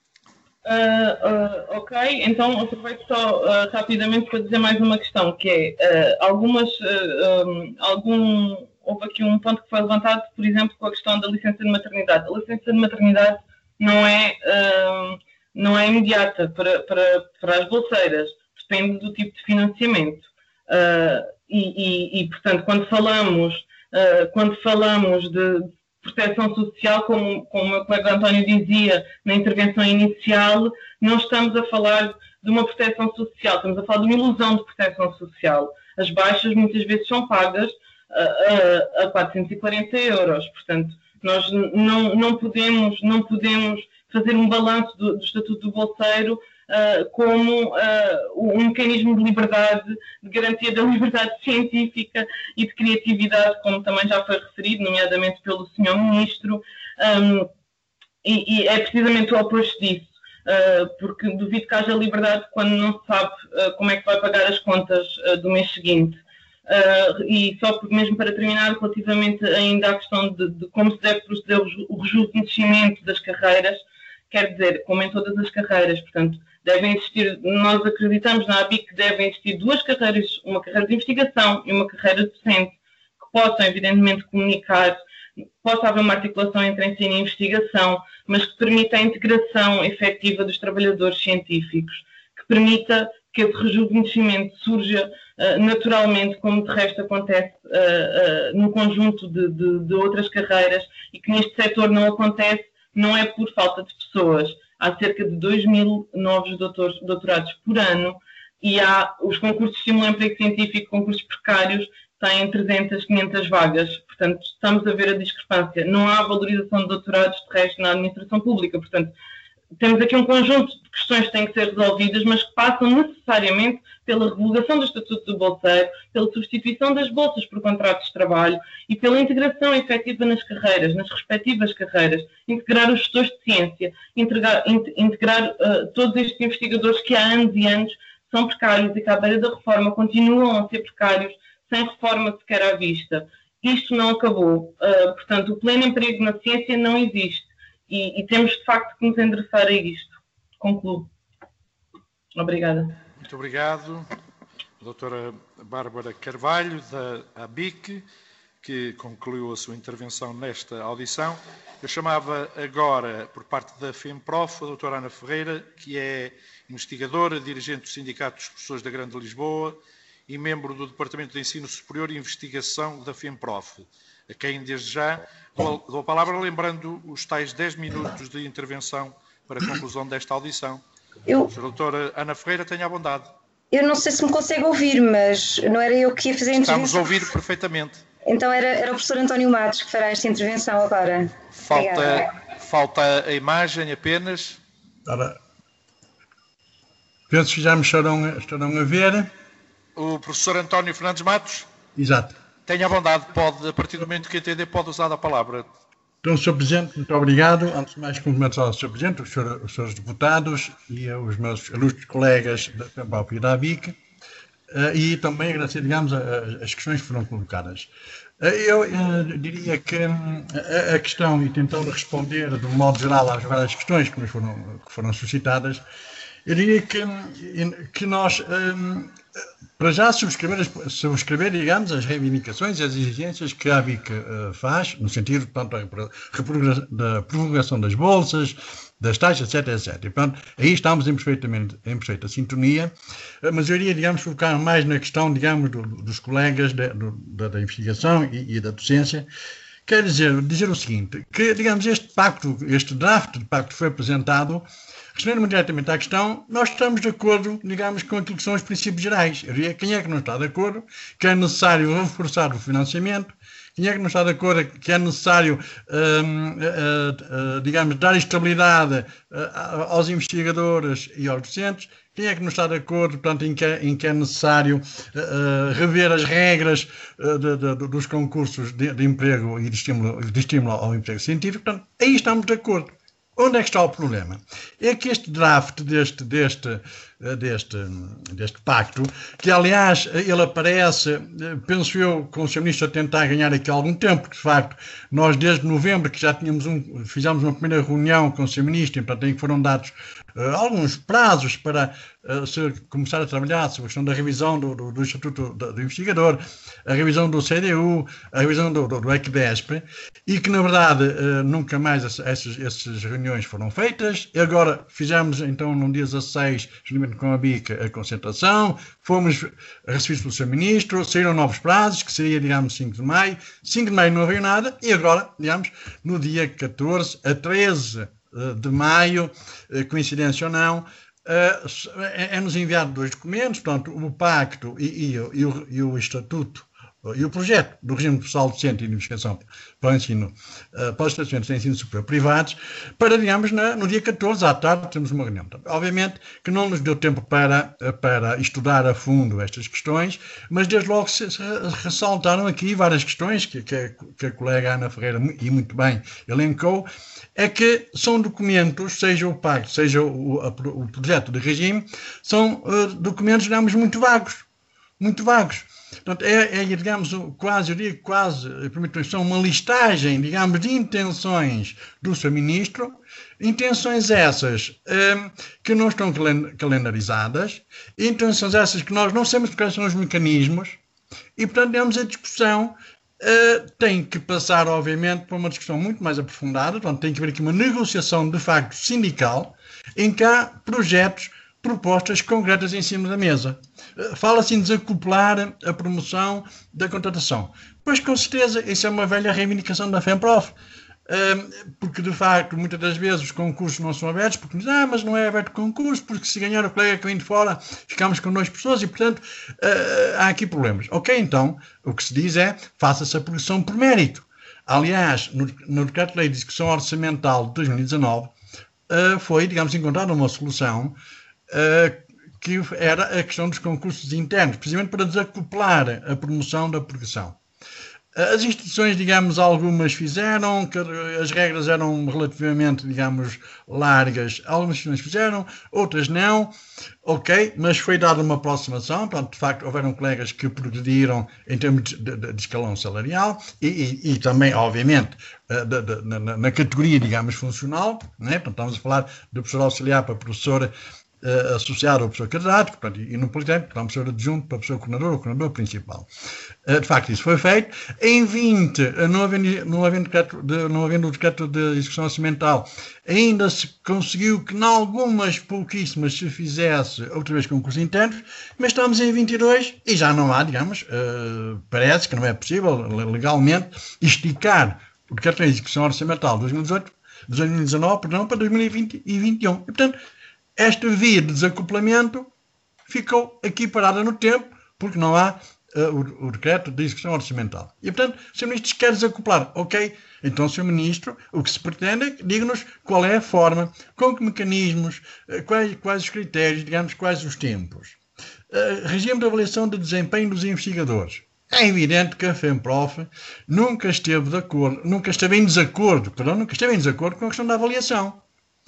Uh, uh, ok, então aproveito só uh, rapidamente para dizer mais uma questão, que é, uh, algumas, uh, um, algum, houve aqui um ponto que foi levantado, por exemplo, com a questão da licença de maternidade. A licença de maternidade não é, uh, não é imediata para, para, para as bolseiras, depende do tipo de financiamento. Uh, e, e, e, portanto, quando falamos, uh, quando falamos de proteção social, como, como o meu colega António dizia na intervenção inicial, não estamos a falar de uma proteção social, estamos a falar de uma ilusão de proteção social. As baixas muitas vezes são pagas a, a, a quatrocentos e quarenta euros, portanto, nós não, não, podemos, não podemos fazer um balanço do, do Estatuto do Bolseiro uh, como uh, um mecanismo de liberdade, de garantia da liberdade científica e de criatividade, como também já foi referido, nomeadamente pelo senhor Ministro, um, e, e é precisamente o oposto disso, uh, porque duvido que haja liberdade quando não se sabe uh, como é que vai pagar as contas uh, do mês seguinte. Uh, e só mesmo para terminar, relativamente ainda à questão de, de como se deve proceder o rejuvenescimento das carreiras, quer dizer, como em todas as carreiras, portanto, devem existir, nós acreditamos na A B I C que devem existir duas carreiras, uma carreira de investigação e uma carreira docente, que possam, evidentemente, comunicar, possa haver uma articulação entre ensino e investigação, mas que permita a integração efetiva dos trabalhadores científicos, que permita que esse rejuvenescimento surja uh, naturalmente, como de resto acontece uh, uh, no conjunto de, de, de outras carreiras, e que neste setor não acontece, não é por falta de pessoas. Há cerca de dois mil novos doutores, doutorados por ano e há os concursos de estímulo ao emprego científico, concursos precários, têm trezentas, quinhentas vagas. Portanto, estamos a ver a discrepância. Não há valorização de doutorados de resto na administração pública. Portanto, temos aqui um conjunto de questões que têm que ser resolvidas, mas que passam necessariamente pela revogação do Estatuto do Bolseiro, pela substituição das bolsas por contratos de trabalho e pela integração efetiva nas carreiras, nas respectivas carreiras, integrar os gestores de ciência, integrar, integrar uh, todos estes investigadores que há anos e anos são precários e que à beira da reforma continuam a ser precários, sem reforma sequer à vista. Isto não acabou. Uh, portanto, o pleno emprego na ciência não existe. E, e temos, de facto, que nos endereçar a isto. Concluo. Obrigada. Muito obrigado. A doutora Bárbara Carvalho, da A B I C, que concluiu a sua intervenção nesta audição. Eu chamava agora, por parte da FEMPROF, a doutora Ana Ferreira, que é investigadora, dirigente do Sindicato dos Professores da Grande Lisboa e membro do Departamento de Ensino Superior e Investigação da FEMPROF, a quem desde já dou, dou a palavra, lembrando os tais dez minutos de intervenção para a conclusão desta audição. Eu... A doutora Ana Ferreira, tenha a bondade. Eu não sei se me consegue ouvir, mas não era eu que ia fazer a intervenção. Estamos a ouvir perfeitamente. Então era, era o professor António Matos que fará esta intervenção agora. Falta, falta a imagem apenas. Ora, penso que já me estarão, estarão a ver. O professor António Fernandes Matos? Exato. Tenha a bondade, pode, a partir do momento que entender, pode usar a palavra. Então, senhor Presidente, muito obrigado. Antes de mais, cumprimentos ao senhor Presidente, os senhores, os senhores deputados e aos meus ilustres colegas da FEMPROF e da ABIC, uh, e também agradecer, digamos, a, a, as questões que foram colocadas. Uh, eu uh, diria que um, a, a questão, e tentando responder de um modo geral às várias questões que, nos foram, que foram suscitadas, eu diria que, que nós, um, para já, subscrever, subscrever, digamos, as reivindicações e as exigências que a ABIC uh, faz, no sentido, portanto, da prorrogação das bolsas, das taxas, etc, etcétera. E, portanto, aí estamos em, perfeitamente, em perfeita sintonia, mas eu iria, digamos, focar mais na questão, digamos, do, dos colegas de, do, da, da investigação e, e da docência. Quer dizer, dizer o seguinte, que, digamos, este pacto, este draft de pacto foi apresentado, respondendo diretamente à questão, nós estamos de acordo, digamos, com aquilo que são os princípios gerais. Eu diria, quem é que não está de acordo que é necessário reforçar o financiamento, quem é que não está de acordo que é necessário, hum, uh, uh, digamos, dar estabilidade uh, aos investigadores e aos docentes, quem é que não está de acordo, portanto, em que é, em que é necessário uh, rever as regras uh, de, de, dos concursos de, de emprego e de estímulo, de estímulo ao emprego científico. Portanto, aí estamos de acordo. Onde é que está o problema? É que este draft deste, deste, deste, deste pacto, que aliás ele aparece, penso eu, com o senhor Ministro a tentar ganhar aqui algum tempo, porque de facto nós desde novembro que já tínhamos um, fizemos uma primeira reunião com o senhor Ministro, e portanto em que foram dados uh, alguns prazos para uh, se começar a trabalhar sobre a questão da revisão do, do, do Estatuto do, do Investigador, a revisão do C D U, a revisão do, do, do ECDESP, e que na verdade uh, nunca mais essas, essas reuniões foram feitas. E agora fizemos então no dia dezasseis, juntamente com a ABIC, a concentração, fomos recebidos pelo senhor Ministro, saíram novos prazos, que seria, digamos, cinco de maio, cinco de maio não veio nada, e agora, digamos, no dia catorze a treze de maio, coincidência ou não, é-nos enviado dois documentos, portanto, o pacto e, e, e, o, e o estatuto e o projeto do regime pessoal docente e de investigação para o ensino, para os estabelecimentos de ensino superior privados, para, digamos, na, no dia catorze à tarde temos uma reunião. Portanto, obviamente que não nos deu tempo para, para estudar a fundo estas questões, mas desde logo se, se ressaltaram aqui várias questões que, que, a, que a colega Ana Ferreira, e muito bem, elencou, é que são documentos, seja o pacto, seja o, a, o projeto de regime, são uh, documentos, digamos, muito vagos, muito vagos. Portanto, é, é, digamos, quase, eu digo quase, permitam, são uma listagem, digamos, de intenções do seu Ministro, intenções essas um, que não estão calendarizadas, intenções essas que nós não sabemos quais são os mecanismos, e, portanto, digamos, a discussão uh, tem que passar, obviamente, para uma discussão muito mais aprofundada, portanto, tem que haver aqui uma negociação, de facto, sindical, em que há projetos, propostas concretas em cima da mesa. Fala-se em desacoplar a promoção da contratação. Pois, com certeza, isso é uma velha reivindicação da FEMPROF, porque, de facto, muitas das vezes os concursos não são abertos, porque dizem, ah, mas não é aberto concurso, porque se ganhar o colega que vem de fora, ficamos com duas pessoas e, portanto, há aqui problemas. Ok, então, o que se diz é, faça-se a progressão por mérito. Aliás, no, no Decreto-Lei de Execução Orçamental de dois mil e dezanove, foi, digamos, encontrada uma solução Uh, que era a questão dos concursos internos, precisamente para desacoplar a promoção da progressão. Uh, as instituições, digamos, algumas fizeram, que as regras eram relativamente, digamos, largas, algumas instituições fizeram, outras não, ok, mas foi dada uma aproximação, portanto, de facto, houveram colegas que progrediram em termos de, de, de escalão salarial e, e, e também, obviamente, uh, de, de, na, na categoria, digamos, funcional, né? Portanto, estamos a falar de professor auxiliar para professor uh, associado ao professor catedrático, portanto, e no Politécnico, para o professor adjunto, para o professor coordenador, o coordenador principal. Uh, de facto, isso foi feito. Em vinte, não havendo, não havendo, decreto de, não havendo o decreto de execução orçamental, ainda se conseguiu que, em algumas pouquíssimas, se fizesse outra vez concursos internos, mas estamos em vinte e dois e já não há, digamos, uh, parece que não é possível legalmente esticar o decreto de execução orçamental de dois mil e dezoito, dois mil e dezanove, perdão, para dois mil e vinte e vinte e um. E, portanto, esta via de desacoplamento ficou aqui parada no tempo, porque não há uh, o, o decreto de execução orçamental. E, portanto, o senhor Ministro quer desacoplar. Ok, então, senhor Ministro, o que se pretende é que diga-nos qual é a forma, com que mecanismos, uh, quais, quais os critérios, digamos, quais os tempos. Uh, regime de avaliação de desempenho dos investigadores. É evidente que a FEMPROF nunca esteve de acordo, nunca esteve em desacordo, perdão, nunca esteve em desacordo com a questão da avaliação.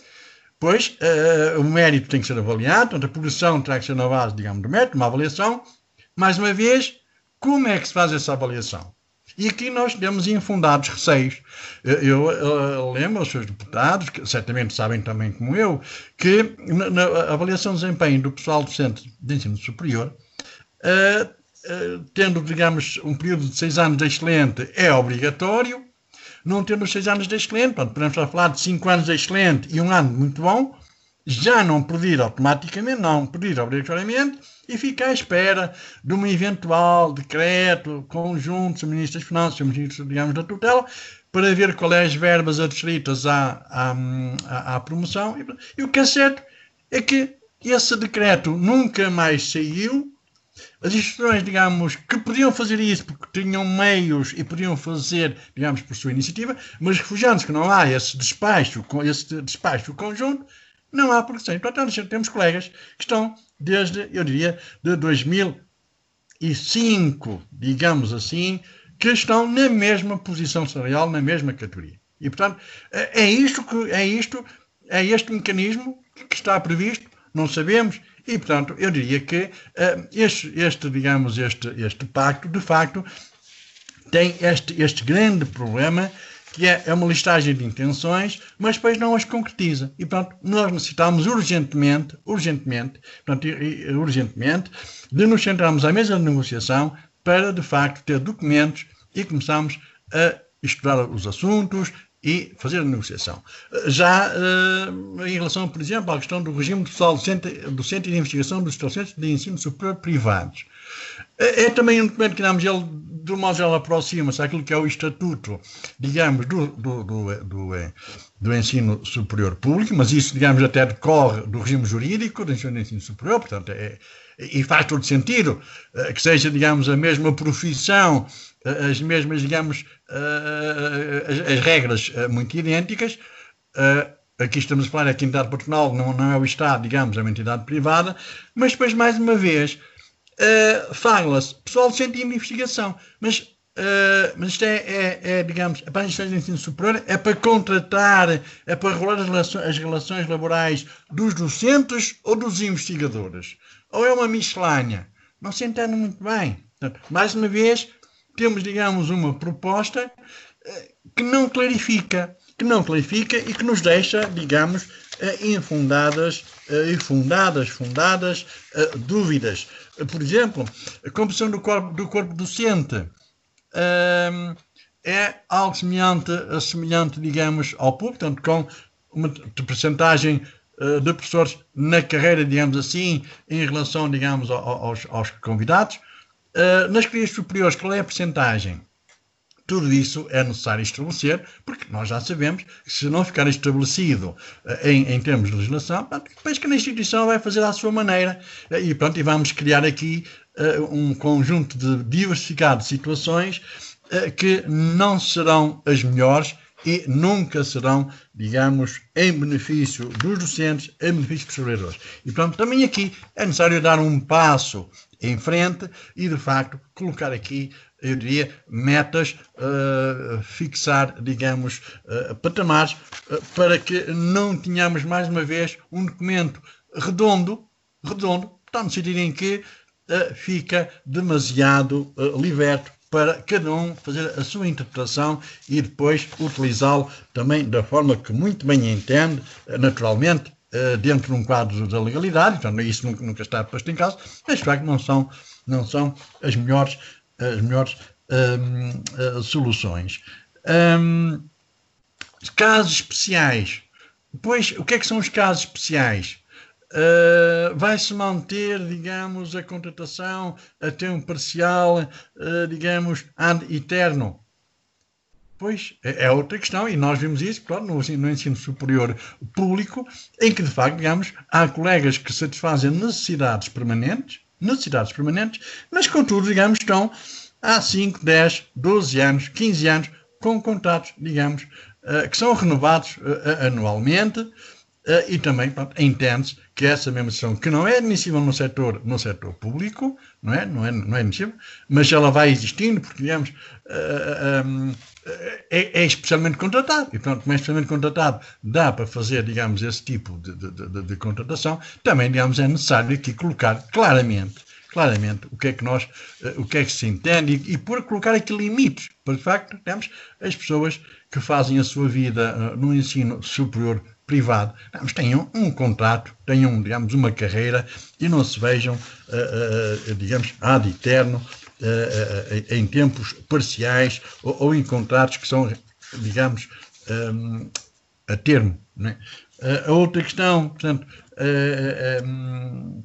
Pois, uh, o mérito tem que ser avaliado, portanto, a progressão terá que ser na base, digamos, do mérito, uma avaliação. Mais uma vez, como é que se faz essa avaliação? E aqui nós temos infundados receios. Eu, eu, eu lembro aos seus deputados, que certamente sabem também como eu, que na, na avaliação de desempenho do pessoal docente de ensino superior, uh, uh, tendo, digamos, um período de seis anos de excelente é obrigatório, não tendo seis anos de excelente, portanto, podemos estar a falar de cinco anos de excelente e um ano muito bom, já não pedir automaticamente, não pedir obrigatoriamente, e fica à espera de um eventual decreto conjunto do Ministro das Finanças, do Ministro, digamos, da tutela, para ver qual é as verbas adscritas à, à, à, à promoção. E, e o que é certo é que esse decreto nunca mais saiu. As instituições, digamos, que podiam fazer isso porque tinham meios e podiam fazer, digamos, por sua iniciativa, mas refugiando-se que não há esse despacho, esse despacho conjunto, não há progressão. Portanto, temos colegas que estão desde, eu diria, de dois mil e cinco, digamos assim, que estão na mesma posição salarial, na mesma categoria. E, portanto, é isto que, é isto, é este mecanismo que está previsto, não sabemos. E, portanto, eu diria que uh, este, este, digamos, este, este pacto, de facto, tem este, este grande problema, que é, é uma listagem de intenções, mas depois não as concretiza. E, portanto, nós necessitamos urgentemente, urgentemente, portanto, urgentemente, de nos centrarmos à mesa de negociação para, de facto, ter documentos e começarmos a estudar os assuntos e fazer a negociação. Já uh, em relação, por exemplo, à questão do regime do pessoal docente, docente e de investigação dos estabelecimentos de ensino superior privados. É, é também um documento que, digamos, ele, de um modo geral, aproxima-se àquilo que é o estatuto, digamos, do, do, do, do, do ensino superior público, mas isso, digamos, até decorre do regime jurídico do ensino, do ensino superior, portanto, é, e faz todo sentido uh, que seja, digamos, a mesma profissão, uh, as mesmas, digamos, uh, as, as regras uh, muito idênticas. Uh, aqui estamos a falar aqui, a entidade patronal não, não é o Estado, digamos, é uma entidade privada, mas depois, mais uma vez, uh, fala-se, pessoal docente de investigação, mas, uh, mas isto é, é, é, digamos, é para as instituições de ensino superior, é para contratar, é para regular as relações, as relações laborais dos docentes ou dos investigadores. Ou é uma miscelânea? Não se entende muito bem. Portanto, mais uma vez, temos, digamos, uma proposta que não clarifica, que não clarifica e que nos deixa, digamos, infundadas, infundadas, fundadas dúvidas. Por exemplo, a composição do corpo, do corpo docente é algo semelhante, semelhante, digamos, ao público, portanto, com uma percentagem de professores na carreira, digamos assim, em relação, digamos, aos, aos convidados. Uh, nas categorias superiores, qual é a percentagem? Tudo isso é necessário estabelecer, porque nós já sabemos que se não ficar estabelecido uh, em, em termos de legislação, pronto, depois cada instituição vai fazer à sua maneira uh, e, pronto, e vamos criar aqui uh, um conjunto de diversificado de situações uh, que não serão as melhores e nunca serão, digamos, em benefício dos docentes, em benefício dos trabalhadores. E, portanto, também aqui é necessário dar um passo em frente e, de facto, colocar aqui, eu diria, metas, uh, fixar, digamos, uh, patamares, uh, para que não tenhamos, mais uma vez, um documento redondo, redondo, está no sentido em que uh, fica demasiado uh, liberto para cada um fazer a sua interpretação e depois utilizá-lo também da forma que muito bem entende, naturalmente, uh, dentro de um quadro da legalidade, então isso nunca, nunca está posto em causa, mas de facto não são, não são as melhores, as melhores um, uh, soluções. Um, casos especiais. Pois, o que é que são os casos especiais? Uh, vai-se manter, digamos, a contratação a tempo parcial, uh, digamos, ad eterno? Pois, é outra questão, e nós vimos isso, claro, no, no ensino superior público, em que, de facto, digamos, há colegas que satisfazem necessidades permanentes, necessidades permanentes, mas, contudo, digamos, estão há cinco, dez, doze anos, quinze anos, com contratos, digamos, uh, que são renovados uh, anualmente, uh, e também, entende-se que essa mesma sessão, que não é admissível no setor, no setor público, não é, não é, não é admissível, mas ela vai existindo, porque, digamos, uh, um, é, é especialmente contratado, e portanto, como é especialmente contratado, dá para fazer, digamos, esse tipo de, de, de, de contratação, também, digamos, é necessário aqui colocar claramente, claramente, o que é que nós, uh, o que é que se entende, e, e por colocar aqui limites, para, de facto, temos as pessoas que fazem a sua vida uh, no ensino superior privado, digamos, tenham um contrato, tenham, digamos, uma carreira, e não se vejam, uh, uh, digamos, ad eterno, Uh, uh, em tempos parciais ou, ou em contratos que são, digamos, um, a termo. Não é? Uh, a outra questão, portanto... Uh, um,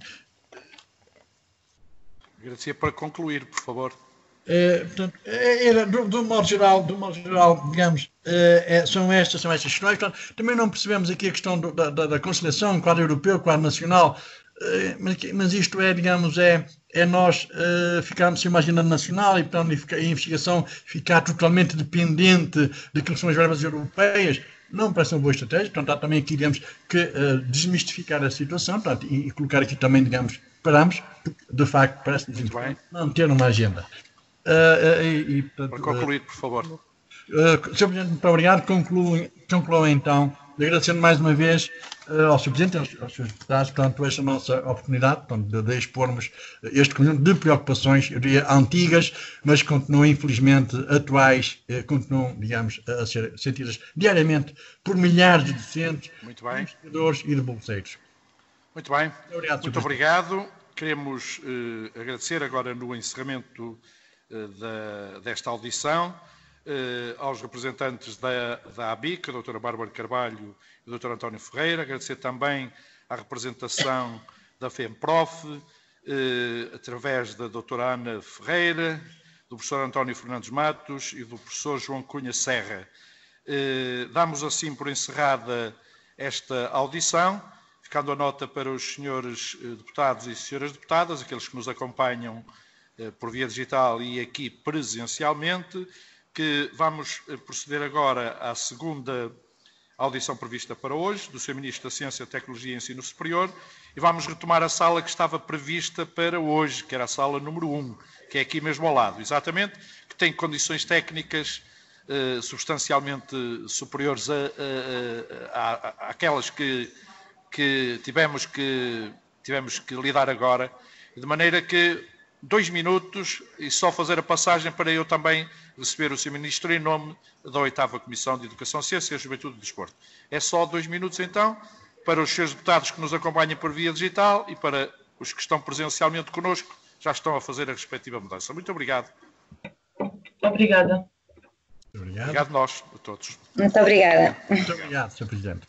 Agradecia para concluir, por favor. Uh, portanto, era, do, do modo geral, do modo geral, digamos, uh, é, são estas, são estas questões. Portanto, também não percebemos aqui a questão do, da, da conciliação, quadro europeu, quadro nacional, uh, mas, mas isto é, digamos, é... é nós uh, ficarmos sem uma agenda nacional e, portanto, a investigação ficar totalmente dependente daquilo que são as verbas europeias, não parece uma boa estratégia. Portanto, há também aqui, digamos, que uh, desmistificar a situação, portanto, e, e colocar aqui também, digamos, paramos, de facto, parece-nos importante manter uma agenda. Uh, uh, e, e, portanto, Para concluir, por favor. Uh, senhor Presidente, muito obrigado. Concluo, concluo então, agradecendo mais uma vez uh, ao senhor Presidente e aos, aos senhores deputados, portanto, esta nossa oportunidade, portanto, de, de expormos este conjunto de preocupações, eu diria antigas, mas continuam infelizmente atuais, uh, continuam, digamos, a ser sentidas diariamente por milhares de docentes, investigadores e de bolseiros. Muito bem. Muito obrigado. Muito obrigado. Queremos uh, agradecer agora no encerramento uh, da, desta audição Uh, aos representantes da, da A B I C, a doutora Bárbara Carvalho e o doutor António Ferreira, agradecer também à representação da FEMPROF, uh, através da doutora Ana Ferreira, do professor António Fernandes Matos e do professor João Cunha Serra. Uh, damos assim por encerrada esta audição, ficando a nota para os senhores deputados e senhoras deputadas, aqueles que nos acompanham uh, por via digital e aqui presencialmente, que vamos proceder agora à segunda audição prevista para hoje, do senhor Ministro da Ciência, Tecnologia e Ensino Superior, e vamos retomar a sala que estava prevista para hoje, que era a sala número um, que é aqui mesmo ao lado, exatamente, que tem condições técnicas eh, substancialmente superiores a, a, a, a, àquelas que, que, tivemos que tivemos que lidar agora, de maneira que dois minutos e só fazer a passagem para eu também receber o senhor Ministro em nome da oitava Comissão de Educação, Ciência, Juventude e Desporto. É só dois minutos então, para os senhores deputados que nos acompanham por via digital e para os que estão presencialmente connosco, já estão a fazer a respectiva mudança. Muito obrigado. Obrigada. Obrigado. Obrigado nós, a todos. Muito obrigada. Muito obrigado, senhor Presidente.